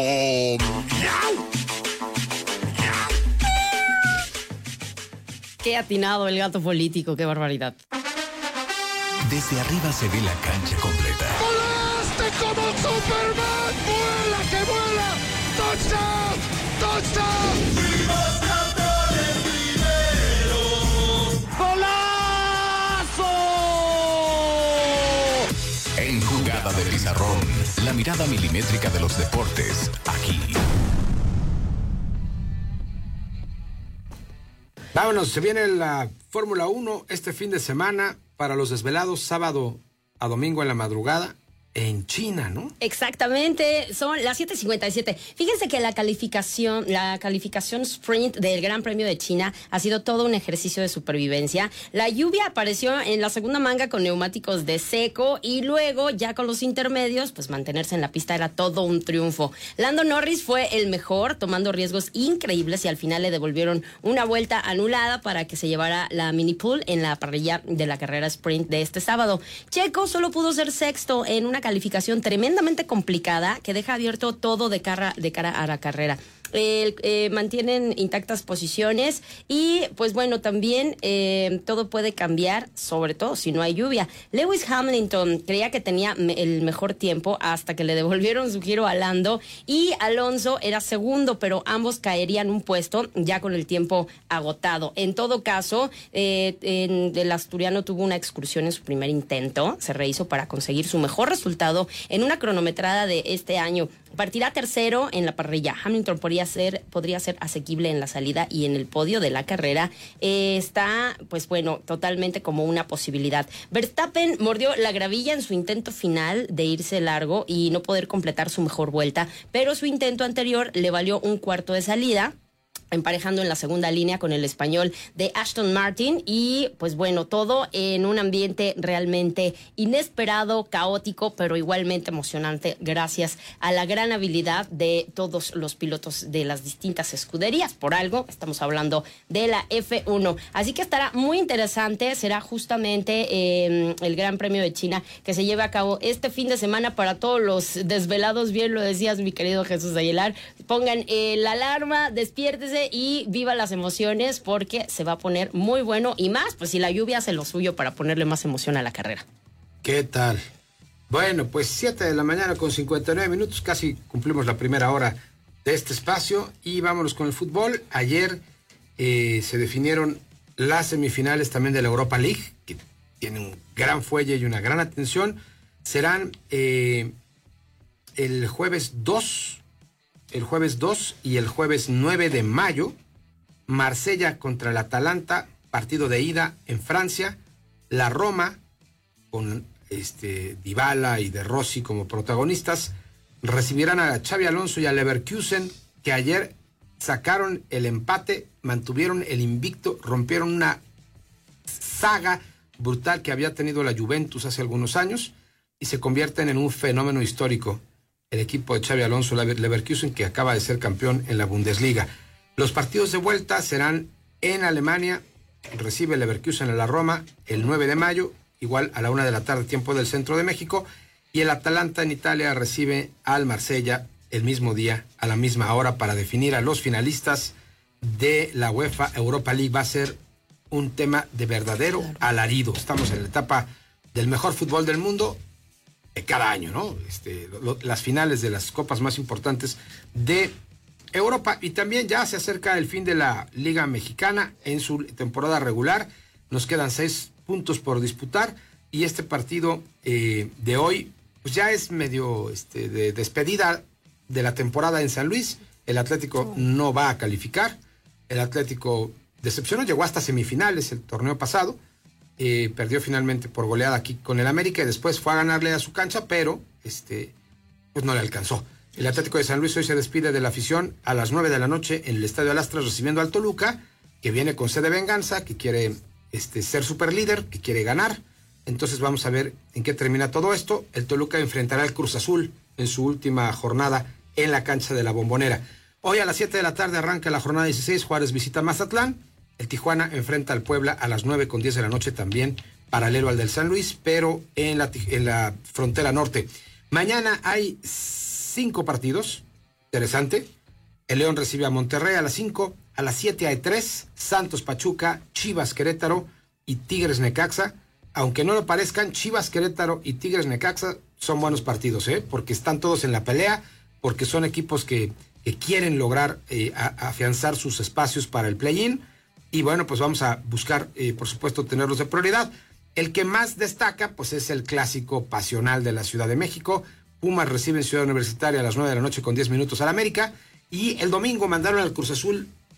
¡Miau! Qué atinado el gato político, qué barbaridad. Desde arriba se ve la cancha completa. ¡Volaste como Superman! ¡Vuela, que vuela! ¡Touchdown! ¡Touchdown! ¡Fuimos campeones primero! ¡Golazo! En Jugada de Pizarrón, la mirada milimétrica de los deportes, aquí. Vámonos, se viene la Fórmula uno este fin de semana para los desvelados, sábado a domingo en la madrugada. En China, ¿no? Exactamente, son las siete cincuenta y siete. Fíjense que la calificación, la calificación sprint del Gran Premio de China ha sido todo un ejercicio de supervivencia. La lluvia apareció en la segunda manga con neumáticos de seco y luego ya con los intermedios, pues mantenerse en la pista era todo un triunfo. Lando Norris fue el mejor, tomando riesgos increíbles y al final le devolvieron una vuelta anulada para que se llevara la mini pole en la parrilla de la carrera sprint de este sábado. Checo solo pudo ser sexto en una calificación tremendamente complicada que deja abierto todo de cara, de cara a la carrera. Eh, eh, mantienen intactas posiciones y pues bueno, también eh, todo puede cambiar, sobre todo si no hay lluvia. Lewis Hamilton creía que tenía me- el mejor tiempo hasta que le devolvieron su giro a Lando y Alonso era segundo, pero ambos caerían un puesto ya con el tiempo agotado. En todo caso, eh, en, el asturiano tuvo una excursión en su primer intento, se rehizo para conseguir su mejor resultado en una cronometrada de este año. Partirá tercero en la parrilla. Hamilton podría ser, podría ser asequible en la salida y en el podio de la carrera. Eh, está, pues bueno, totalmente como una posibilidad. Verstappen mordió la gravilla en su intento final de irse largo y no poder completar su mejor vuelta, pero su intento anterior le valió un cuarto de salida, emparejando en la segunda línea con el español de Aston Martin y pues bueno, todo en un ambiente realmente inesperado, caótico, pero igualmente emocionante gracias a la gran habilidad de todos los pilotos de las distintas escuderías. Por algo estamos hablando de la F uno. Así que estará muy interesante, será justamente eh, el Gran Premio de China que se lleve a cabo este fin de semana para todos los desvelados, bien lo decías mi querido Jesús Aguilar. Pongan eh, la alarma, despiértese y viva las emociones porque se va a poner muy bueno y más, pues si la lluvia hace lo suyo para ponerle más emoción a la carrera. ¿Qué tal? Bueno, pues siete de la mañana con cincuenta y nueve minutos, casi cumplimos la primera hora de este espacio y vámonos con el fútbol. Ayer eh, se definieron las semifinales también de la Europa League, que tiene un gran fuelle y una gran atención. Serán eh, el jueves dos el jueves dos y el jueves nueve de mayo, Marsella contra el Atalanta, partido de ida en Francia, la Roma, con este Dybala y De Rossi como protagonistas, recibirán a Xabi Alonso y a Leverkusen, que ayer sacaron el empate, mantuvieron el invicto, rompieron una saga brutal que había tenido la Juventus hace algunos años y se convierten en un fenómeno histórico. El equipo de Xabi Alonso Leverkusen, que acaba de ser campeón en la Bundesliga. Los partidos de vuelta serán en Alemania, recibe Leverkusen a la Roma el nueve de mayo, igual a la una de la tarde, tiempo del centro de México, y el Atalanta en Italia recibe al Marsella el mismo día, a la misma hora, para definir a los finalistas de la UEFA Europa League. Va a ser un tema de verdadero alarido. Estamos en la etapa del mejor fútbol del mundo cada año, ¿no? Este, lo, las finales de las copas más importantes de Europa, y también ya se acerca el fin de la Liga Mexicana en su temporada regular. Nos quedan seis puntos por disputar y este partido eh, de hoy pues ya es medio este, de despedida de la temporada en San Luis. El Atlético no va a calificar. El Atlético decepcionó, llegó hasta semifinales el torneo pasado. Eh, perdió finalmente por goleada aquí con el América y después fue a ganarle a su cancha, pero este, pues no le alcanzó. El Atlético de San Luis hoy se despide de la afición a las nueve de la noche en el Estadio Alastras, recibiendo al Toluca, que viene con sed de venganza, que quiere este, ser superlíder, que quiere ganar. Entonces vamos a ver en qué termina todo esto. El Toluca enfrentará al Cruz Azul en su última jornada en la cancha de la Bombonera. Hoy a las siete de la tarde arranca la jornada dieciséis, Juárez visita Mazatlán. El Tijuana enfrenta al Puebla a las nueve con diez de la noche, también paralelo al del San Luis, pero en la, en la frontera norte. Mañana hay cinco partidos, interesante. El León recibe a Monterrey a las cinco, a las siete hay tres, Santos Pachuca, Chivas Querétaro y Tigres Necaxa. Aunque no lo parezcan, Chivas Querétaro y Tigres Necaxa son buenos partidos, ¿eh? Porque están todos en la pelea, porque son equipos que, que quieren lograr eh, a, afianzar sus espacios para el play-in. Y bueno, pues vamos a buscar, eh, por supuesto, tenerlos de prioridad. El que más destaca, pues es el clásico pasional de la Ciudad de México. Pumas recibe en Ciudad Universitaria a las nueve de la noche con diez minutos al América. Y el domingo mandaron al Cruz Azul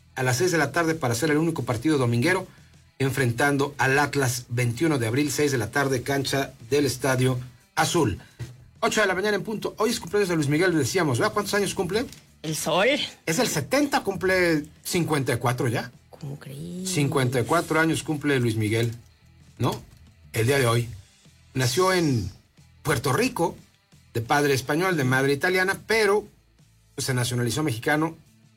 a las seis de la tarde para ser el único partido dominguero, enfrentando al Atlas, veintiuno de abril, seis de la tarde, cancha del Estadio Azul. ocho de la mañana en punto. Hoy es cumpleaños de Luis Miguel, decíamos, ¿verdad? ¿Cuántos años cumple? El sol. Es el setenta, cumple cincuenta y cuatro ya. ¿Cómo crees? cincuenta y cuatro años cumple Luis Miguel, ¿no? El día de hoy. Nació en Puerto Rico, de padre español, de madre italiana, pero pues, se nacionalizó mexicano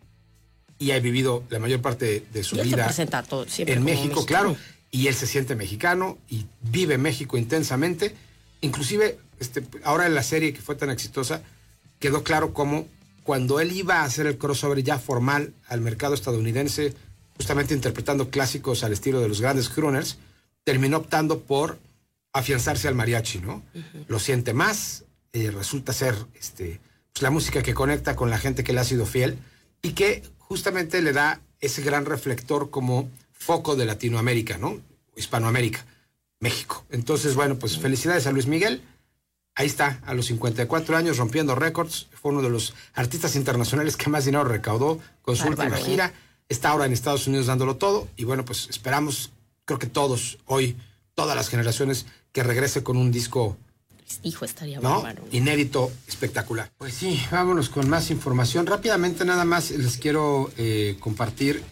y ha vivido la mayor parte de su y él vida se presenta todo, siempre en como México, mexicano. claro, y él se siente mexicano y vive México intensamente. Inclusive, este, ahora en la serie que fue tan exitosa, quedó claro cómo cuando él iba a hacer el crossover ya formal al mercado estadounidense, justamente interpretando clásicos al estilo de los grandes crooners, terminó optando por afianzarse al mariachi, ¿no? Uh-huh. Lo siente más, eh, resulta ser este, pues, la música que conecta con la gente que le ha sido fiel y que justamente le da ese gran reflector como foco de Latinoamérica, ¿no? Hispanoamérica, México. Entonces, bueno, pues felicidades a Luis Miguel. Ahí está, a los cincuenta y cuatro años, rompiendo récords. Fue uno de los artistas internacionales que más dinero recaudó con su Bárbaro, última gira. Está ahora en Estados Unidos dándolo todo. Y bueno, pues esperamos, creo que todos, hoy, todas las generaciones, que regrese con un disco, hijo, estaría ¿no? bárbaro. Inédito, espectacular. Pues sí, vámonos con más información. Rápidamente nada más les quiero eh, compartir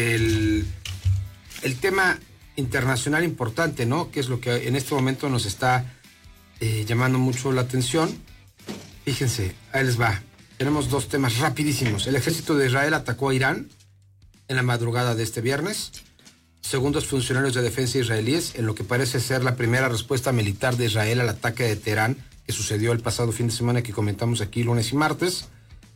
el, el tema internacional importante, ¿no? Que es lo que en este momento nos está eh, llamando mucho la atención. Fíjense, ahí les va. Tenemos dos temas rapidísimos. El ejército de Israel atacó a Irán en la madrugada de este viernes. Segundos funcionarios de defensa israelíes, en lo que parece ser la primera respuesta militar de Israel al ataque de Teherán, que sucedió el pasado fin de semana que comentamos aquí lunes y martes.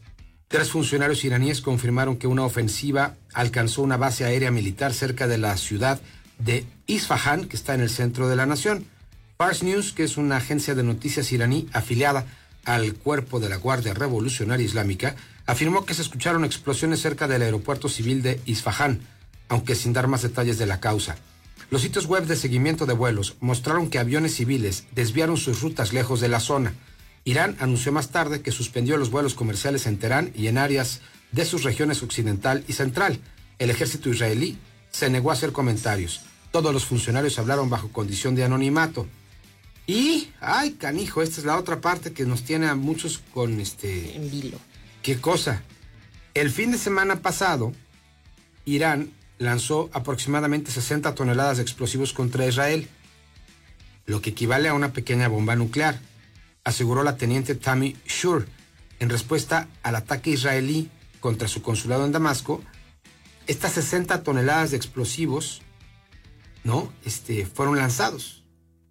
Tres funcionarios iraníes confirmaron que una ofensiva alcanzó una base aérea militar cerca de la ciudad de Isfahan, que está en el centro de la nación. Fars News, que es una agencia de noticias iraní afiliada al cuerpo de la Guardia Revolucionaria Islámica, afirmó que se escucharon explosiones cerca del aeropuerto civil de Isfahan, aunque sin dar más detalles de la causa. Los sitios web de seguimiento de vuelos mostraron que aviones civiles desviaron sus rutas lejos de la zona. Irán anunció más tarde que suspendió los vuelos comerciales en Teherán y en áreas de sus regiones occidental y central. El ejército israelí se negó a hacer comentarios. Todos los funcionarios hablaron bajo condición de anonimato. Y, ay, canijo, esta es la otra parte que nos tiene a muchos con este... En vilo. ¿Qué cosa? El fin de semana pasado, Irán lanzó aproximadamente sesenta toneladas de explosivos contra Israel, lo que equivale a una pequeña bomba nuclear, aseguró la teniente Tammy Shur, en respuesta al ataque israelí contra su consulado en Damasco. Estas sesenta toneladas de explosivos, ¿no? Este, fueron lanzados.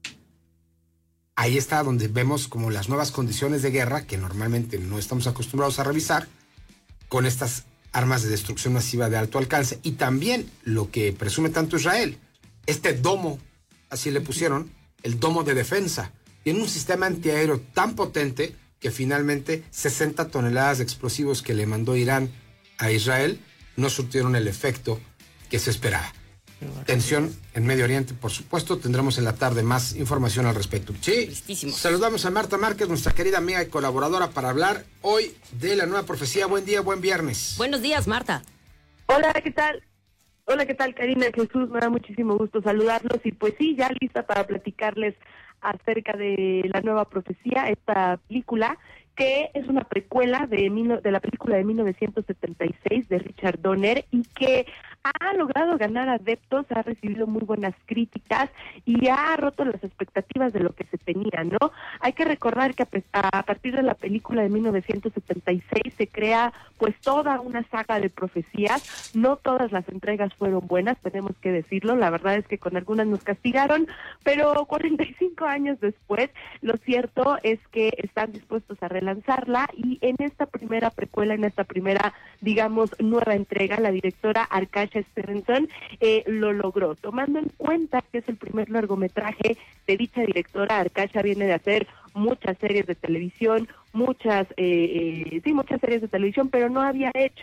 Ahí está donde vemos como las nuevas condiciones de guerra, que normalmente no estamos acostumbrados a revisar, con estas armas de destrucción masiva de alto alcance, y también lo que presume tanto Israel, este domo, así le pusieron, el domo de defensa, tiene un sistema antiaéreo tan potente que finalmente sesenta toneladas de explosivos que le mandó Irán a Israel no surtieron el efecto que se esperaba. Tensión en Medio Oriente, por supuesto. Tendremos en la tarde más información al respecto. Sí, listísimo. Saludamos a Marta Márquez, nuestra querida amiga y colaboradora, para hablar hoy de la nueva profecía. Buen día, buen viernes. Buenos días, Marta. Hola, ¿qué tal? Hola, ¿qué tal, Karina? Jesús, me da muchísimo gusto saludarlos. Y pues sí, ya lista para platicarles acerca de la nueva profecía, esta película que es una precuela de, de la película de mil novecientos setenta y seis de Richard Donner, y que ha logrado ganar adeptos, ha recibido muy buenas críticas y ha roto las expectativas de lo que se tenía, ¿no? Hay que recordar que a partir de la película de mil novecientos setenta y seis se crea pues toda una saga de profecías. No todas las entregas fueron buenas, tenemos que decirlo, la verdad es que con algunas nos castigaron, pero cuarenta y cinco años después, lo cierto es que están dispuestos a relanzarla, y en esta primera precuela, en esta primera, digamos, nueva entrega, la directora Arkasha Stevenson eh, lo logró, tomando en cuenta que es el primer largometraje de dicha directora. Arkasha viene de hacer muchas series de televisión, muchas, eh, eh, sí, muchas series de televisión, pero no había hecho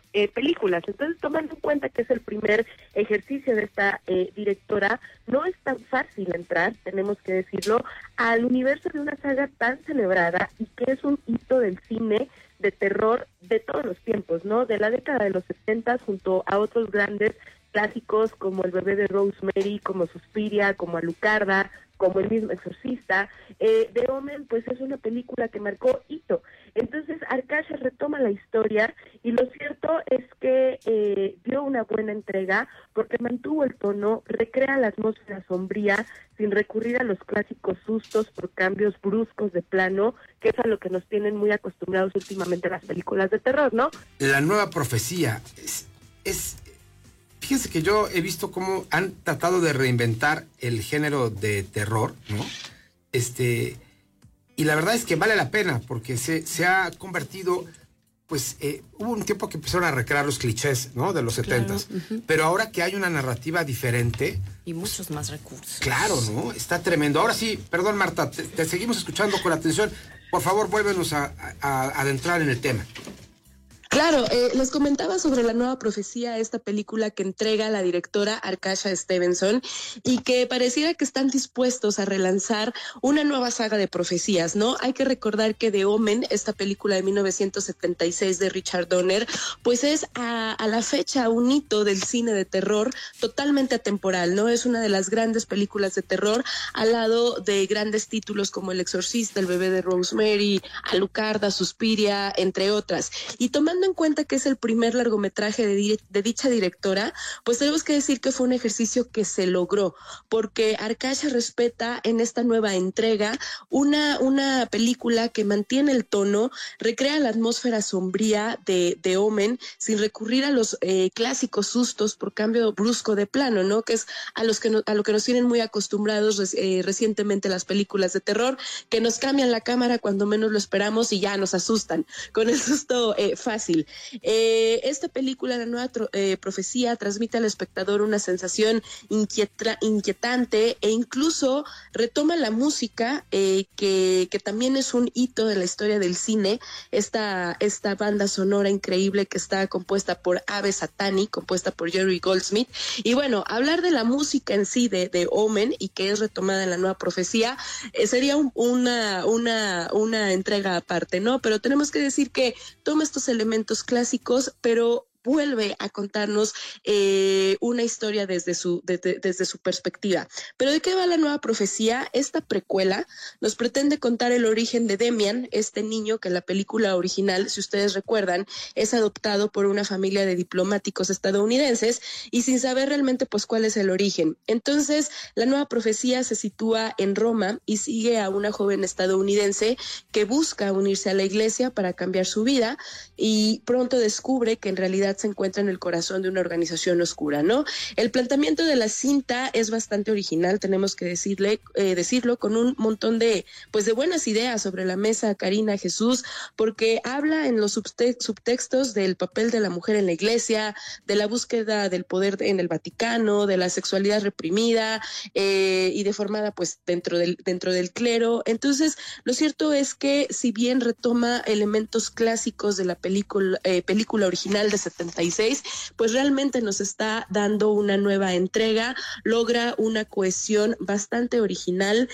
eh, películas. Entonces, tomando en cuenta que es el primer ejercicio de esta eh, directora, no es tan fácil entrar, tenemos que decirlo, al universo de una saga tan celebrada y que es un hito del cine de terror de todos los tiempos, ¿no? De la década de los setenta, junto a otros grandes clásicos como El bebé de Rosemary, como Suspiria, como Alucarda, como El mismo Exorcista. eh, The Omen, pues es una película que marcó hito. Entonces Arcacha retoma la historia y lo cierto es que eh, dio una buena entrega porque mantuvo el tono, recrea la atmósfera sombría sin recurrir a los clásicos sustos por cambios bruscos de plano, que es a lo que nos tienen muy acostumbrados últimamente las películas de terror, ¿no? La nueva profecía es... es... Fíjense que yo he visto cómo han tratado de reinventar el género de terror, ¿no? Este, y la verdad es que vale la pena, porque se, se ha convertido, pues, eh, hubo un tiempo que empezaron a recrear los clichés, ¿no? De los setentas. Claro, uh-huh. Pero ahora que hay una narrativa diferente... Y muchos más recursos. Claro, ¿no? Está tremendo. Ahora sí, perdón, Marta, te, te seguimos escuchando con atención. Por favor, vuélvenos a, a, a adentrar en el tema. Claro, eh, les comentaba sobre La nueva profecía, esta película que entrega la directora Arcacha Stevenson y que pareciera que están dispuestos a relanzar una nueva saga de profecías, ¿no? Hay que recordar que The Omen, esta película de mil novecientos setenta y seis de Richard Donner, pues es a, a la fecha un hito del cine de terror totalmente atemporal, ¿no? Es una de las grandes películas de terror al lado de grandes títulos como El Exorcista, El bebé de Rosemary, Alucarda, Suspiria, entre otras. Y tomando en cuenta que es el primer largometraje de, di- de dicha directora, pues tenemos que decir que fue un ejercicio que se logró, porque Arcacha respeta en esta nueva entrega una, una película que mantiene el tono, recrea la atmósfera sombría de, de Omen, sin recurrir a los eh, clásicos sustos por cambio brusco de plano, ¿no? Que es a, los que no, a lo que nos tienen muy acostumbrados eh, recientemente las películas de terror, que nos cambian la cámara cuando menos lo esperamos y ya nos asustan, con el susto eh, fácil. Eh, esta película, La nueva tro- eh, profecía, transmite al espectador una sensación inquieta- inquietante e incluso retoma la música, eh, que, que también es un hito de la historia del cine, esta, esta banda sonora increíble que está compuesta por Ave Satani, compuesta por Jerry Goldsmith. Y bueno, hablar de la música en sí de, de Omen y que es retomada en La nueva profecía, eh, sería un, una, una, una entrega aparte, ¿no? Pero tenemos que decir que toma estos elementos clásicos, pero vuelve a contarnos eh, una historia desde su, de, de, desde su perspectiva. ¿Pero de qué va La nueva profecía? Esta precuela nos pretende contar el origen de Demian, este niño que en la película original, si ustedes recuerdan, es adoptado por una familia de diplomáticos estadounidenses y sin saber realmente pues cuál es el origen. Entonces, La nueva profecía se sitúa en Roma y sigue a una joven estadounidense que busca unirse a la iglesia para cambiar su vida y pronto descubre que en realidad se encuentra en el corazón de una organización oscura, ¿no? El planteamiento de la cinta es bastante original, tenemos que decirle, eh, decirlo, con un montón de, pues, de buenas ideas sobre la mesa, Karina, Jesús, porque habla en los subte- subtextos del papel de la mujer en la iglesia, de la búsqueda del poder en el Vaticano, de la sexualidad reprimida eh, y deformada, pues, dentro del, dentro del clero. Entonces, lo cierto es que si bien retoma elementos clásicos de la película, eh, película original de setenta y seis, pues realmente nos está dando una nueva entrega, logra una cohesión bastante original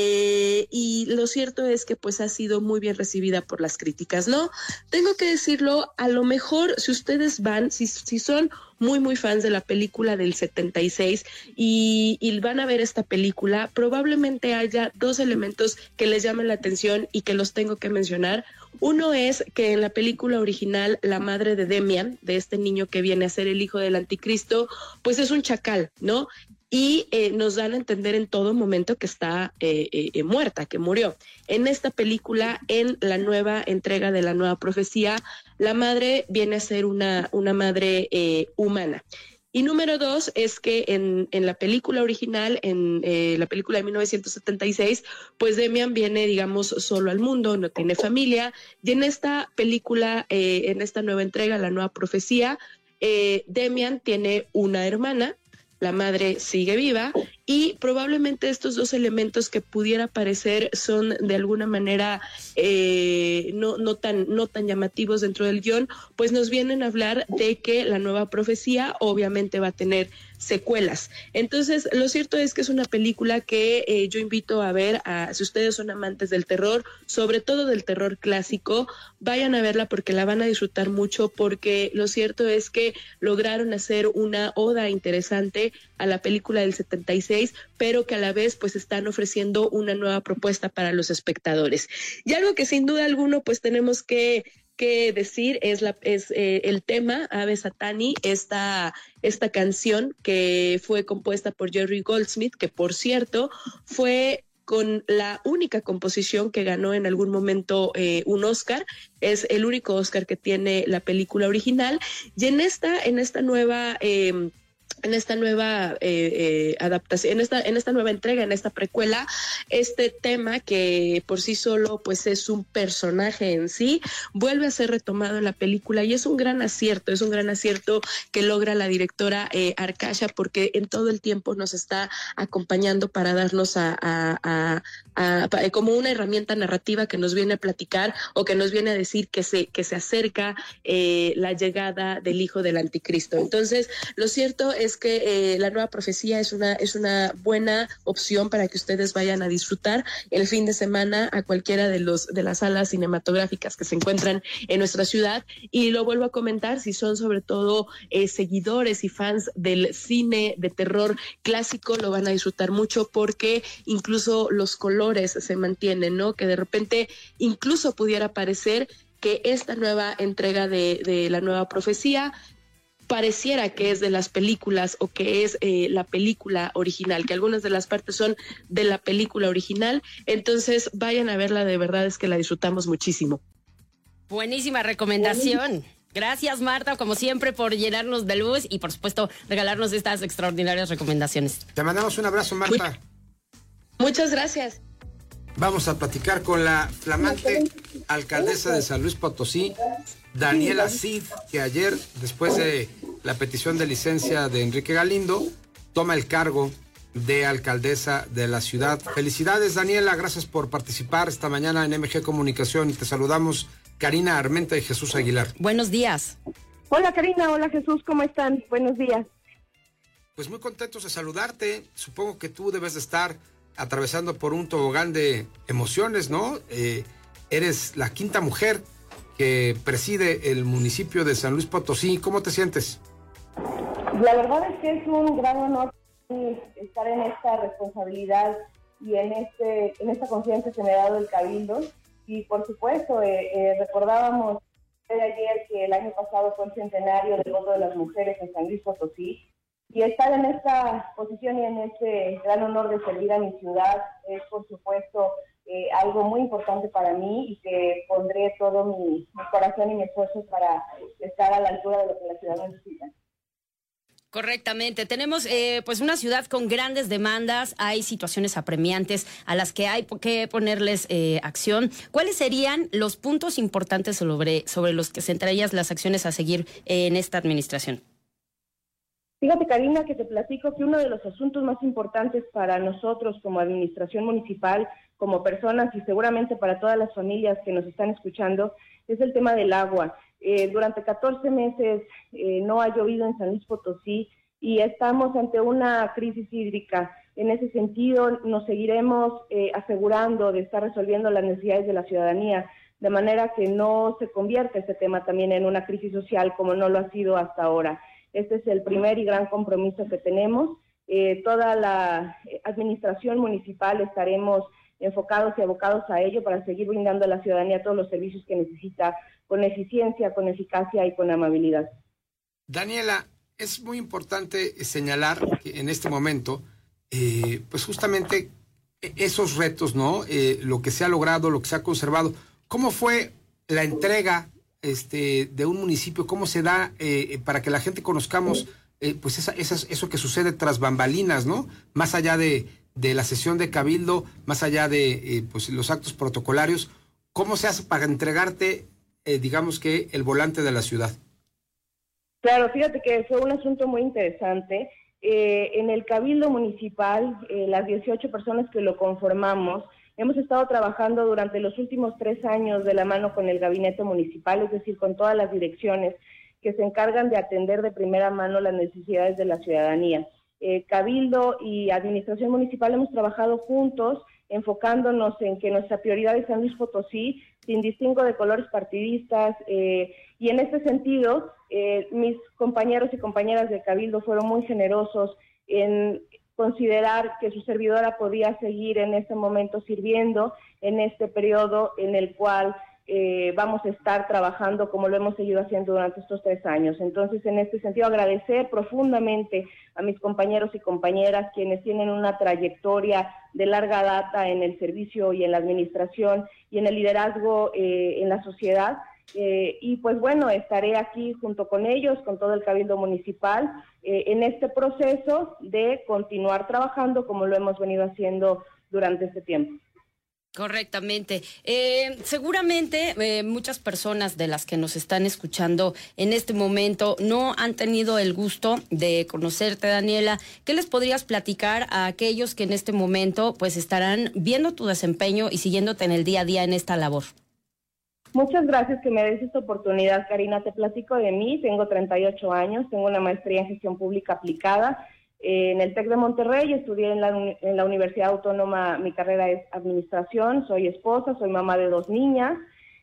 eh, y lo cierto es que pues ha sido muy bien recibida por las críticas, ¿no? Tengo que decirlo, a lo mejor si ustedes van, si, si son muy muy fans de la película del setenta y seis y, y van a ver esta película, probablemente haya dos elementos que les llamen la atención y que los tengo que mencionar. Uno es que en la película original la madre de Demian, de este niño que viene a ser el hijo del anticristo, pues es un chacal, ¿no? Y eh, nos dan a entender en todo momento que está eh, eh, muerta, que murió. En esta película, en la nueva entrega de La nueva profecía, la madre viene a ser una, una madre eh, humana. Y número dos es que en, en la película original, en eh, la película de mil novecientos setenta y seis, pues Demian viene, digamos, solo al mundo, no tiene familia. Y en esta película, eh, en esta nueva entrega, La nueva profecía, eh, Demian tiene una hermana, la madre sigue viva y probablemente estos dos elementos que pudiera parecer son de alguna manera eh, no, no, tan, no tan llamativos dentro del guión, pues nos vienen a hablar de que la nueva profecía obviamente va a tener secuelas. Entonces, lo cierto es que es una película que eh, yo invito a ver, a, si ustedes son amantes del terror, sobre todo del terror clásico, vayan a verla porque la van a disfrutar mucho, porque lo cierto es que lograron hacer una oda interesante a la película del setenta y seis, pero que a la vez pues están ofreciendo una nueva propuesta para los espectadores. Y algo que sin duda alguno pues tenemos que que decir es, la, es eh, el tema Ave Satani, esta, esta canción que fue compuesta por Jerry Goldsmith, que por cierto fue con la única composición que ganó en algún momento eh, un Oscar. Es el único Oscar que tiene la película original, y en esta, en esta nueva eh, en esta nueva eh, eh, adaptación, en esta, en esta nueva entrega, en esta precuela, este tema que por sí solo pues es un personaje en sí, vuelve a ser retomado en la película, y es un gran acierto, es un gran acierto que logra la directora eh, Arcasha, porque en todo el tiempo nos está acompañando para darnos a, a, a, a, a como una herramienta narrativa que nos viene a platicar o que nos viene a decir que se, que se acerca eh, la llegada del Hijo del Anticristo. Entonces, lo cierto es que eh, la nueva profecía es una, es una buena opción para que ustedes vayan a disfrutar el fin de semana a cualquiera de, los, de las salas cinematográficas que se encuentran en nuestra ciudad. Y lo vuelvo a comentar, si son sobre todo eh, seguidores y fans del cine de terror clásico, lo van a disfrutar mucho, porque incluso los colores se mantienen, ¿no? Que de repente incluso pudiera parecer que esta nueva entrega de, de la nueva profecía pareciera que es de las películas o que es eh, la película original, que algunas de las partes son de la película original. Entonces vayan a verla, de verdad es que la disfrutamos muchísimo. Buenísima recomendación. Gracias, Marta, como siempre, por llenarnos de luz y por supuesto regalarnos estas extraordinarias recomendaciones. Te mandamos un abrazo, Marta. Muchas gracias. Vamos a platicar con la flamante alcaldesa de San Luis Potosí, Daniela Cid, que ayer, después de la petición de licencia de Enrique Galindo, toma el cargo de alcaldesa de la ciudad. Felicidades, Daniela, gracias por participar esta mañana en M G Comunicación. Te saludamos Karina Armenta y Jesús Aguilar. Buenos días. Hola, Karina, hola, Jesús, ¿cómo están? Buenos días. Pues muy contentos de saludarte. Supongo que tú debes de estar atravesando por un tobogán de emociones, ¿no? Eh, eres la quinta mujer que preside el municipio de San Luis Potosí. ¿Cómo te sientes? La verdad es que es un gran honor estar en esta responsabilidad y en este en esta confianza que me ha dado el Cabildo. Y por supuesto, eh, eh, recordábamos de ayer que el año pasado fue el centenario del voto de las mujeres en San Luis Potosí. Y estar en esta posición y en este gran honor de servir a mi ciudad es, por supuesto, eh, algo muy importante para mí, y que pondré todo mi, mi corazón y mi esfuerzo para estar a la altura de lo que la ciudad necesita. Correctamente. Tenemos eh, pues una ciudad con grandes demandas, hay situaciones apremiantes a las que hay que ponerles eh, acción. ¿Cuáles serían los puntos importantes sobre, sobre los que centrarías las acciones a seguir eh, en esta administración? Fíjate, Karina, que te platico que uno de los asuntos más importantes para nosotros como administración municipal, como personas y seguramente para todas las familias que nos están escuchando, es el tema del agua. Eh, durante catorce meses eh, no ha llovido en San Luis Potosí y estamos ante una crisis hídrica. En ese sentido, nos seguiremos eh, asegurando de estar resolviendo las necesidades de la ciudadanía, de manera que no se convierta este tema también en una crisis social como no lo ha sido hasta ahora. Este es el primer y gran compromiso que tenemos. Eh, toda la administración municipal estaremos enfocados y abocados a ello para seguir brindando a la ciudadanía todos los servicios que necesita con eficiencia, con eficacia y con amabilidad. Daniela, es muy importante señalar que en este momento, eh, pues justamente esos retos, ¿no? Eh, lo que se ha logrado, lo que se ha conservado. ¿Cómo fue la entrega este, de un municipio? ¿Cómo se da eh, para que la gente conozcamos eh, pues esa, esas, eso que sucede tras bambalinas, ¿no? Más allá de, de la sesión de Cabildo, más allá de eh, pues los actos protocolarios, ¿cómo se hace para entregarte, eh, digamos que, el volante de la ciudad? Claro, fíjate que fue un asunto muy interesante. Eh, en el Cabildo Municipal, eh, las dieciocho personas que lo conformamos, hemos estado trabajando durante los últimos tres años de la mano con el gabinete municipal, es decir, con todas las direcciones que se encargan de atender de primera mano las necesidades de la ciudadanía. Eh, Cabildo y Administración Municipal hemos trabajado juntos, enfocándonos en que nuestra prioridad es San Luis Potosí, sin distingo de colores partidistas, eh, y en este sentido, eh, mis compañeros y compañeras de Cabildo fueron muy generosos en considerar que su servidora podía seguir en este momento sirviendo en este periodo en el cual eh, vamos a estar trabajando como lo hemos seguido haciendo durante estos tres años. Entonces, en este sentido, agradecer profundamente a mis compañeros y compañeras quienes tienen una trayectoria de larga data en el servicio y en la administración y en el liderazgo eh, en la sociedad. Eh, y pues bueno, estaré aquí junto con ellos, con todo el Cabildo Municipal, eh, en este proceso de continuar trabajando como lo hemos venido haciendo durante este tiempo. Correctamente. Eh, seguramente eh, muchas personas de las que nos están escuchando en este momento no han tenido el gusto de conocerte, Daniela. ¿Qué les podrías platicar a aquellos que en este momento pues estarán viendo tu desempeño y siguiéndote en el día a día en esta labor? Muchas gracias que me des esta oportunidad, Karina. Te platico de mí. Tengo treinta y ocho años, tengo una maestría en gestión pública aplicada eh, en el TEC de Monterrey. Estudié en la, en la Universidad Autónoma, mi carrera es administración, soy esposa, soy mamá de dos niñas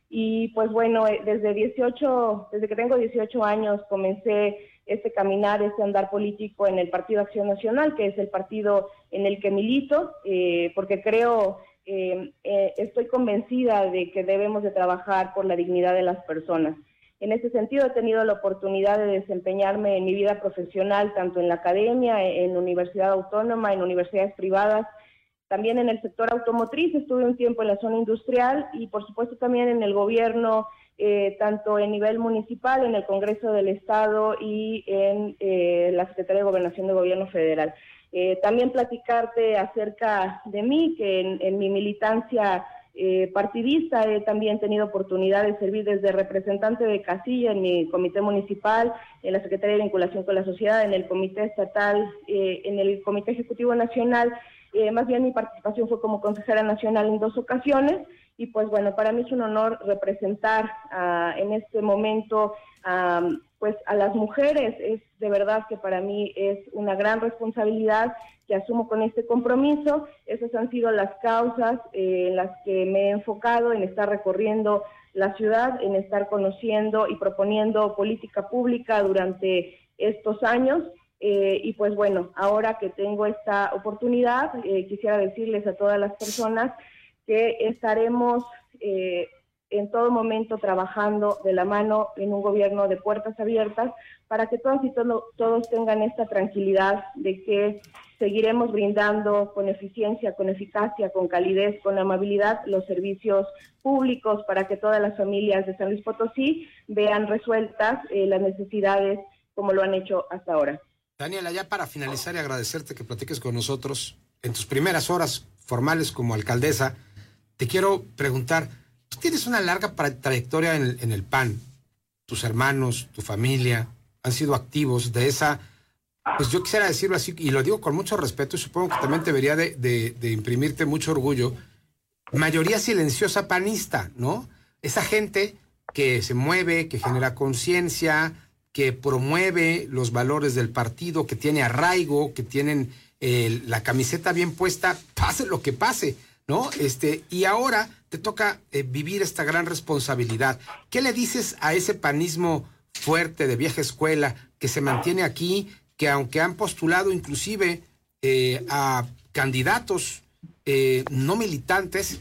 y pues bueno, desde dieciocho, desde que tengo dieciocho años comencé este caminar, este andar político en el Partido Acción Nacional, que es el partido en el que milito, eh, porque creo... Eh, eh, estoy convencida de que debemos de trabajar por la dignidad de las personas. En ese sentido, he tenido la oportunidad de desempeñarme en mi vida profesional, tanto en la academia, en la Universidad Autónoma, en universidades privadas, también en el sector automotriz, estuve un tiempo en la zona industrial y por supuesto también en el gobierno, eh, tanto en nivel municipal, en el Congreso del Estado y en eh, la Secretaría de Gobernación de Gobierno Federal. Eh, también platicarte acerca de mí, que en, en mi militancia eh, partidista he también tenido oportunidad de servir desde representante de casilla en mi comité municipal, en la Secretaría de Vinculación con la Sociedad, en el comité estatal, eh, en el comité ejecutivo nacional. Eh, más bien mi participación fue como consejera nacional en dos ocasiones y pues bueno, para mí es un honor representar uh, en este momento um, pues a las mujeres. Es de verdad que para mí es una gran responsabilidad que asumo con este compromiso. Esas han sido las causas eh, en las que me he enfocado, en estar recorriendo la ciudad, en estar conociendo y proponiendo política pública durante estos años. Eh, y pues bueno, ahora que tengo esta oportunidad, eh, quisiera decirles a todas las personas que estaremos eh, en todo momento trabajando de la mano en un gobierno de puertas abiertas para que todos y todo, todos tengan esta tranquilidad de que seguiremos brindando con eficiencia, con eficacia, con calidez, con amabilidad los servicios públicos para que todas las familias de San Luis Potosí vean resueltas eh, las necesidades como lo han hecho hasta ahora. Daniela, ya para finalizar y agradecerte que platiques con nosotros en tus primeras horas formales como alcaldesa, te quiero preguntar, tú tienes una larga trayectoria en el, en el P A N, tus hermanos, tu familia han sido activos de esa, pues yo quisiera decirlo así, y lo digo con mucho respeto y supongo que también debería de, de, de imprimirte mucho orgullo, mayoría silenciosa panista, ¿no? Esa gente que se mueve, que genera conciencia, que promueve los valores del partido, que tiene arraigo, que tienen eh, la camiseta bien puesta, pase lo que pase, ¿no? Este, y ahora te toca eh, vivir esta gran responsabilidad. ¿Qué le dices a ese panismo fuerte de vieja escuela que se mantiene aquí, que aunque han postulado inclusive eh, a candidatos eh, no militantes,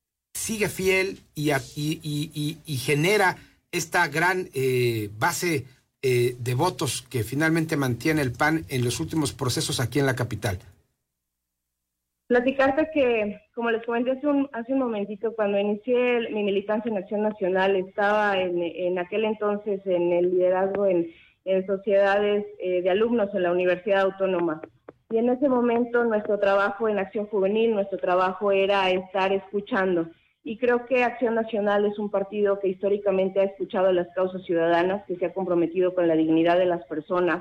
sigue fiel y, a, y, y, y, y genera esta gran eh, base Eh, de votos que finalmente mantiene el P A N en los últimos procesos aquí en la capital? Platicarte que, como les comenté hace un, hace un momentito, cuando inicié el, mi militancia en Acción Nacional, estaba en, en aquel entonces en el liderazgo en, en sociedades eh, de alumnos en la Universidad Autónoma. Y en ese momento nuestro trabajo en Acción Juvenil, nuestro trabajo era estar escuchando. Y creo que Acción Nacional es un partido que históricamente ha escuchado las causas ciudadanas, que se ha comprometido con la dignidad de las personas,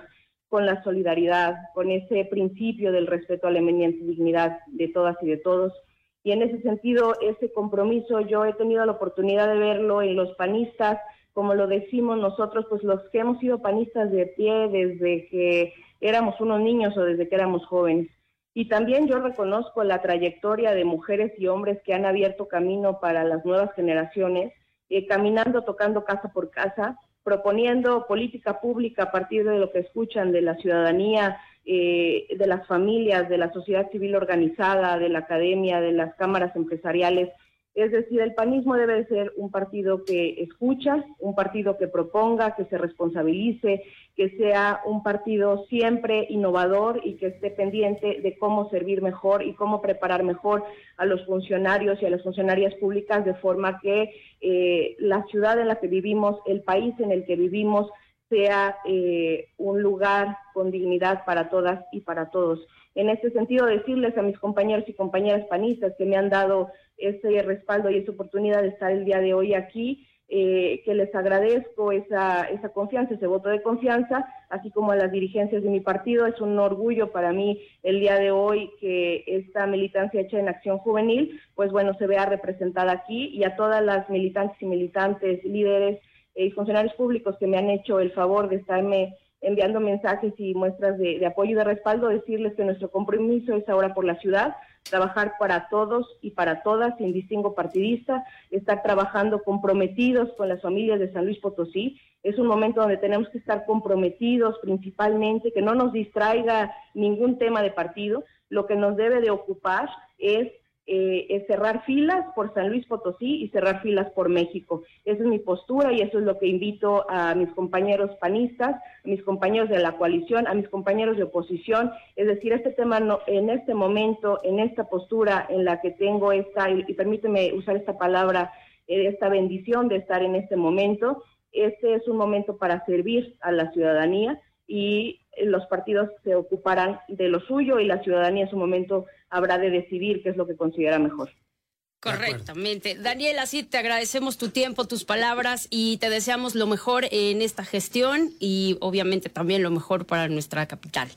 con la solidaridad, con ese principio del respeto a la eminente dignidad de todas y de todos. Y en ese sentido, ese compromiso yo he tenido la oportunidad de verlo en los panistas, como lo decimos nosotros, pues los que hemos sido panistas de pie desde que éramos unos niños o desde que éramos jóvenes. Y también yo reconozco la trayectoria de mujeres y hombres que han abierto camino para las nuevas generaciones, eh, caminando, tocando casa por casa, proponiendo política pública a partir de lo que escuchan de la ciudadanía, eh, de las familias, de la sociedad civil organizada, de la academia, de las cámaras empresariales. Es decir, el panismo debe ser un partido que escucha, un partido que proponga, que se responsabilice, que sea un partido siempre innovador y que esté pendiente de cómo servir mejor y cómo preparar mejor a los funcionarios y a las funcionarias públicas, de forma que eh, la ciudad en la que vivimos, el país en el que vivimos, sea eh, un lugar con dignidad para todas y para todos. En este sentido, decirles a mis compañeros y compañeras panistas que me han dado ese respaldo y esa oportunidad de estar el día de hoy aquí, eh, que les agradezco esa, esa confianza, ese voto de confianza, así como a las dirigencias de mi partido. Es un orgullo para mí el día de hoy que esta militancia hecha en Acción Juvenil, pues bueno, se vea representada aquí, y a todas las militantes y militantes, líderes y funcionarios públicos que me han hecho el favor de estarme enviando mensajes y muestras de, de apoyo y de respaldo, decirles que nuestro compromiso es ahora por la ciudad, trabajar para todos y para todas, sin distingo partidista, estar trabajando comprometidos con las familias de San Luis Potosí. Es un momento donde tenemos que estar comprometidos principalmente, que no nos distraiga ningún tema de partido. Lo que nos debe de ocupar es Eh, es cerrar filas por San Luis Potosí y cerrar filas por México. Esa es mi postura y eso es lo que invito a mis compañeros panistas, a mis compañeros de la coalición, a mis compañeros de oposición. Es decir, este tema no, en este momento, en esta postura en la que tengo esta, y, y permíteme usar esta palabra, eh, esta bendición de estar en este momento, este es un momento para servir a la ciudadanía, y los partidos se ocuparán de lo suyo y la ciudadanía en su momento habrá de decidir qué es lo que considera mejor. Correctamente. Daniela, sí, te agradecemos tu tiempo, tus palabras, y te deseamos lo mejor en esta gestión y obviamente también lo mejor para nuestra capital.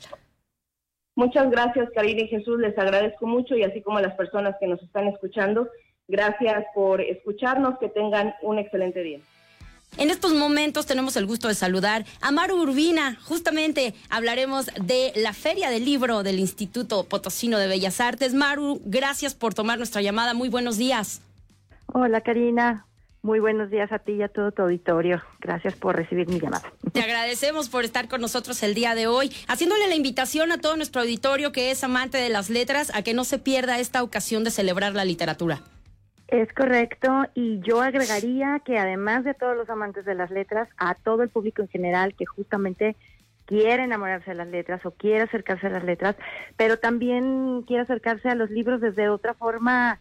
Muchas gracias, Karina y Jesús, les agradezco mucho, y así como a las personas que nos están escuchando, gracias por escucharnos, que tengan un excelente día. En estos momentos tenemos el gusto de saludar a Maru Urbina. Justamente hablaremos de la Feria del Libro del Instituto Potosino de Bellas Artes. Maru, gracias por tomar nuestra llamada. Muy buenos días. Hola, Karina. Muy buenos días a ti y a todo tu auditorio. Gracias por recibir mi llamada. Te agradecemos por estar con nosotros el día de hoy, haciéndole la invitación a todo nuestro auditorio que es amante de las letras a que no se pierda esta ocasión de celebrar la literatura. Es correcto, y yo agregaría que además de todos los amantes de las letras, a todo el público en general que justamente quiere enamorarse de las letras o quiere acercarse a las letras, pero también quiere acercarse a los libros desde otra forma,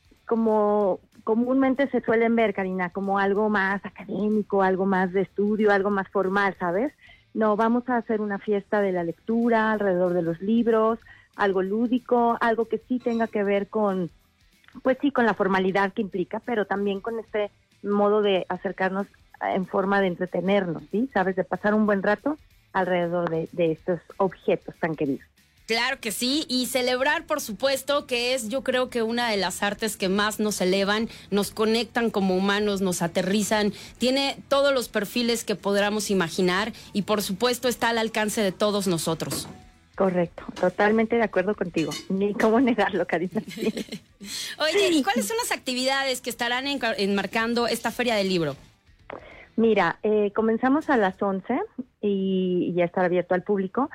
como comúnmente se suelen ver, Karina, como algo más académico, algo más de estudio, algo más formal, ¿sabes? No, vamos a hacer una fiesta de la lectura alrededor de los libros, algo lúdico, algo que sí tenga que ver con, pues sí, con la formalidad que implica, pero también con este modo de acercarnos en forma de entretenernos, ¿sí? ¿Sabes? De pasar un buen rato alrededor de, de estos objetos tan queridos. Claro que sí, y celebrar, por supuesto, que es, yo creo que una de las artes que más nos elevan, nos conectan como humanos, nos aterrizan, tiene todos los perfiles que podamos imaginar y, por supuesto, está al alcance de todos nosotros. Correcto, totalmente de acuerdo contigo. Ni cómo negarlo, Karina. Sí. Oye, ¿y cuáles son las actividades que estarán enmarcando esta Feria del Libro? Mira, eh, comenzamos a las once y, y ya estará abierto al público.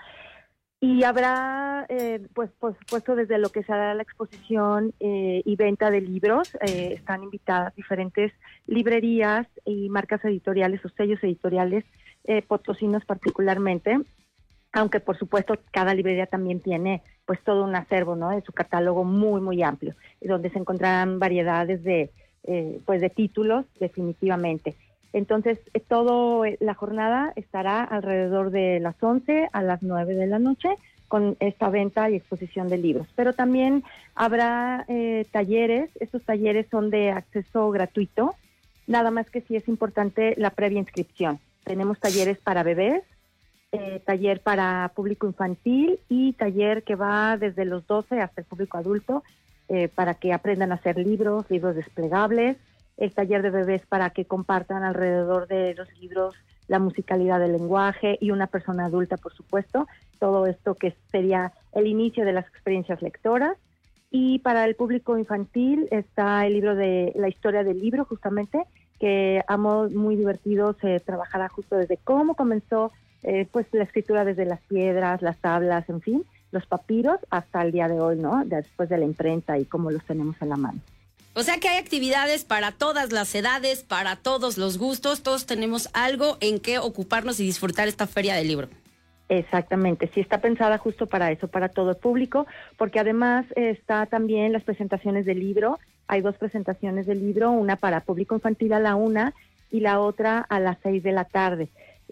Y habrá, eh, pues, por supuesto, desde lo que será la exposición eh, y venta de libros, eh, están invitadas diferentes librerías y marcas editoriales o sellos editoriales, eh, potosinos particularmente, aunque por supuesto cada librería también tiene pues todo un acervo, ¿no?, de su catálogo muy, muy amplio, donde se encontrarán variedades de, eh, pues de títulos, definitivamente. Entonces, eh, todo eh, la jornada estará alrededor de las once a las nueve de la noche con esta venta y exposición de libros. Pero también habrá eh, talleres. Estos talleres son de acceso gratuito, nada más que sí es importante la previa inscripción. Tenemos talleres para bebés, eh, taller para público infantil y taller que va desde los doce hasta el público adulto, eh, para que aprendan a hacer libros, libros desplegables, el taller de bebés para que compartan alrededor de los libros la musicalidad del lenguaje y una persona adulta, por supuesto, todo esto que sería el inicio de las experiencias lectoras. Y para el público infantil está el libro de la historia del libro, justamente, que a modo muy divertido se trabajará justo desde cómo comenzó eh, pues la escritura, desde las piedras, las tablas, en fin, los papiros, hasta el día de hoy, ¿no? Después de la imprenta y cómo los tenemos en la mano. O sea que hay actividades para todas las edades, para todos los gustos, todos tenemos algo en que ocuparnos y disfrutar esta feria del libro. Exactamente, sí está pensada justo para eso, para todo el público, porque además eh, está también las presentaciones del libro. Hay dos presentaciones del libro, una para público infantil a la una y la otra a las seis de la tarde.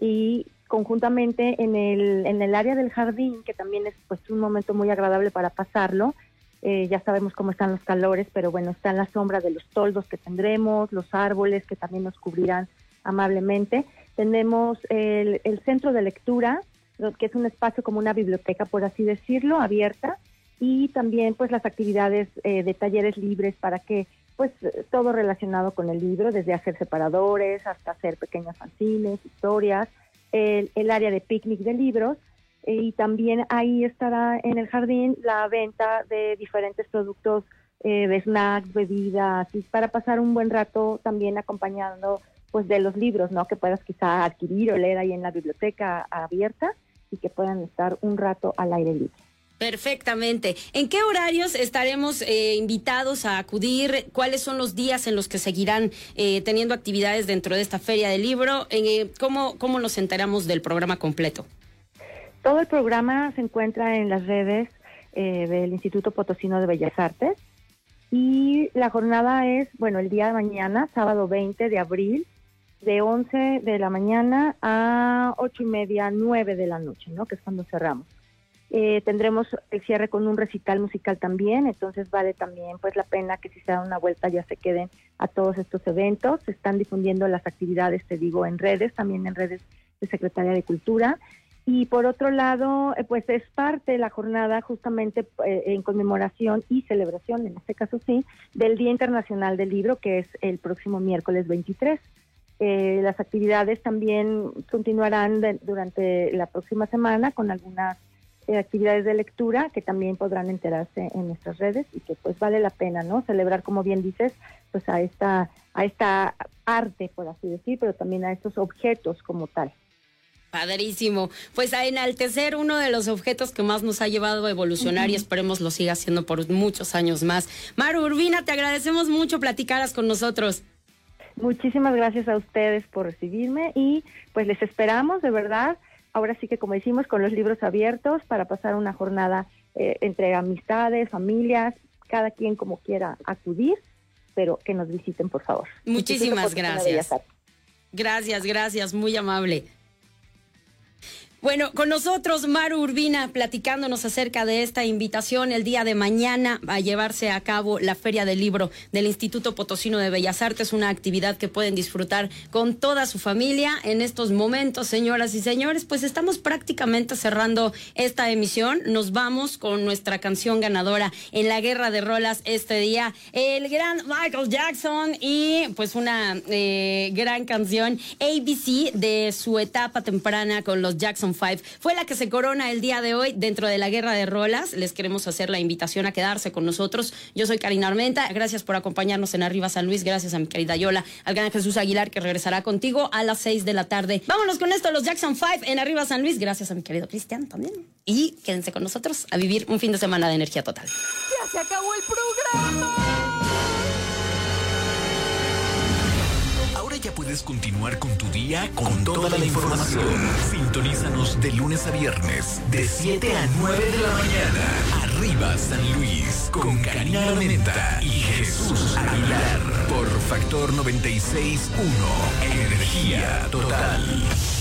Y conjuntamente en el, en el área del jardín, que también es pues un momento muy agradable para pasarlo. Eh, ya sabemos cómo están los calores, pero bueno, está en la sombra de los toldos que tendremos, los árboles que también nos cubrirán amablemente. Tenemos el, el centro de lectura, que es un espacio como una biblioteca, por así decirlo, abierta, y también pues las actividades eh, de talleres libres para que pues todo relacionado con el libro, desde hacer separadores hasta hacer pequeñas fanzines, historias, el, el área de picnic de libros. Y también ahí estará en el jardín la venta de diferentes productos eh, de snacks, bebidas, y para pasar un buen rato también acompañando pues de los libros, ¿no? Que puedas quizá adquirir o leer ahí en la biblioteca abierta y que puedan estar un rato al aire libre. Perfectamente. ¿En qué horarios estaremos eh, invitados a acudir? ¿Cuáles son los días en los que seguirán eh, teniendo actividades dentro de esta feria del libro? Eh, ¿cómo, ¿Cómo nos enteramos del programa completo? Todo el programa se encuentra en las redes eh, del Instituto Potosino de Bellas Artes y la jornada es, bueno, el día de mañana, sábado veinte de abril, de once de la mañana a ocho y media, nueve de la noche, ¿no? Que es cuando cerramos. Eh, tendremos el cierre con un recital musical también, entonces vale también pues la pena que si se dan una vuelta ya se queden a todos estos eventos. Se están difundiendo las actividades, te digo, en redes, también en redes de Secretaría de Cultura. Y por otro lado, eh, pues es parte de la jornada justamente eh, en conmemoración y celebración, en este caso sí, del Día Internacional del Libro, que es el próximo miércoles veintitrés. Eh, las actividades también continuarán de, durante la próxima semana con algunas eh, actividades de lectura que también podrán enterarse en nuestras redes y que pues vale la pena, ¿no? Celebrar, como bien dices, pues a esta, a esta arte, por así decir, pero también a estos objetos como tal. Padrísimo. Pues a enaltecer uno de los objetos que más nos ha llevado a evolucionar uh-huh. y esperemos lo siga haciendo por muchos años más. Maru Urbina, te agradecemos mucho platicaras con nosotros. Muchísimas gracias a ustedes por recibirme y pues les esperamos, de verdad, ahora sí que como decimos, con los libros abiertos para pasar una jornada eh, entre amistades, familias, cada quien como quiera acudir, pero que nos visiten, por favor. Muchísimas gracias. Gracias, gracias, muy amable. Bueno, con nosotros Maru Urbina platicándonos acerca de esta invitación el día de mañana a llevarse a cabo la Feria del Libro del Instituto Potosino de Bellas Artes, una actividad que pueden disfrutar con toda su familia en estos momentos, señoras y señores. Pues estamos prácticamente cerrando esta emisión. Nos vamos con nuestra canción ganadora en la Guerra de Rolas este día, el gran Michael Jackson, y pues una eh, gran canción A B C de su etapa temprana con los Jackson Five. Fue la que se corona el día de hoy dentro de la Guerra de Rolas. Les queremos hacer la invitación a quedarse con nosotros. Yo soy Karina Armenta. Gracias por acompañarnos en Arriba San Luis. Gracias a mi querida Yola, al gran Jesús Aguilar, que regresará contigo a las seis de la tarde. Vámonos con esto, los Jackson Five en Arriba San Luis. Gracias a mi querido Cristian también. Y quédense con nosotros a vivir un fin de semana de energía total. ¡Ya se acabó el programa! Ya puedes continuar con tu día con, con toda, toda la información. Sintonízanos de lunes a viernes, de siete a nueve de la mañana. Arriba San Luis, con Karina Armenta y Jesús Aguilar. Por Factor noventa y seis punto uno. Energía total.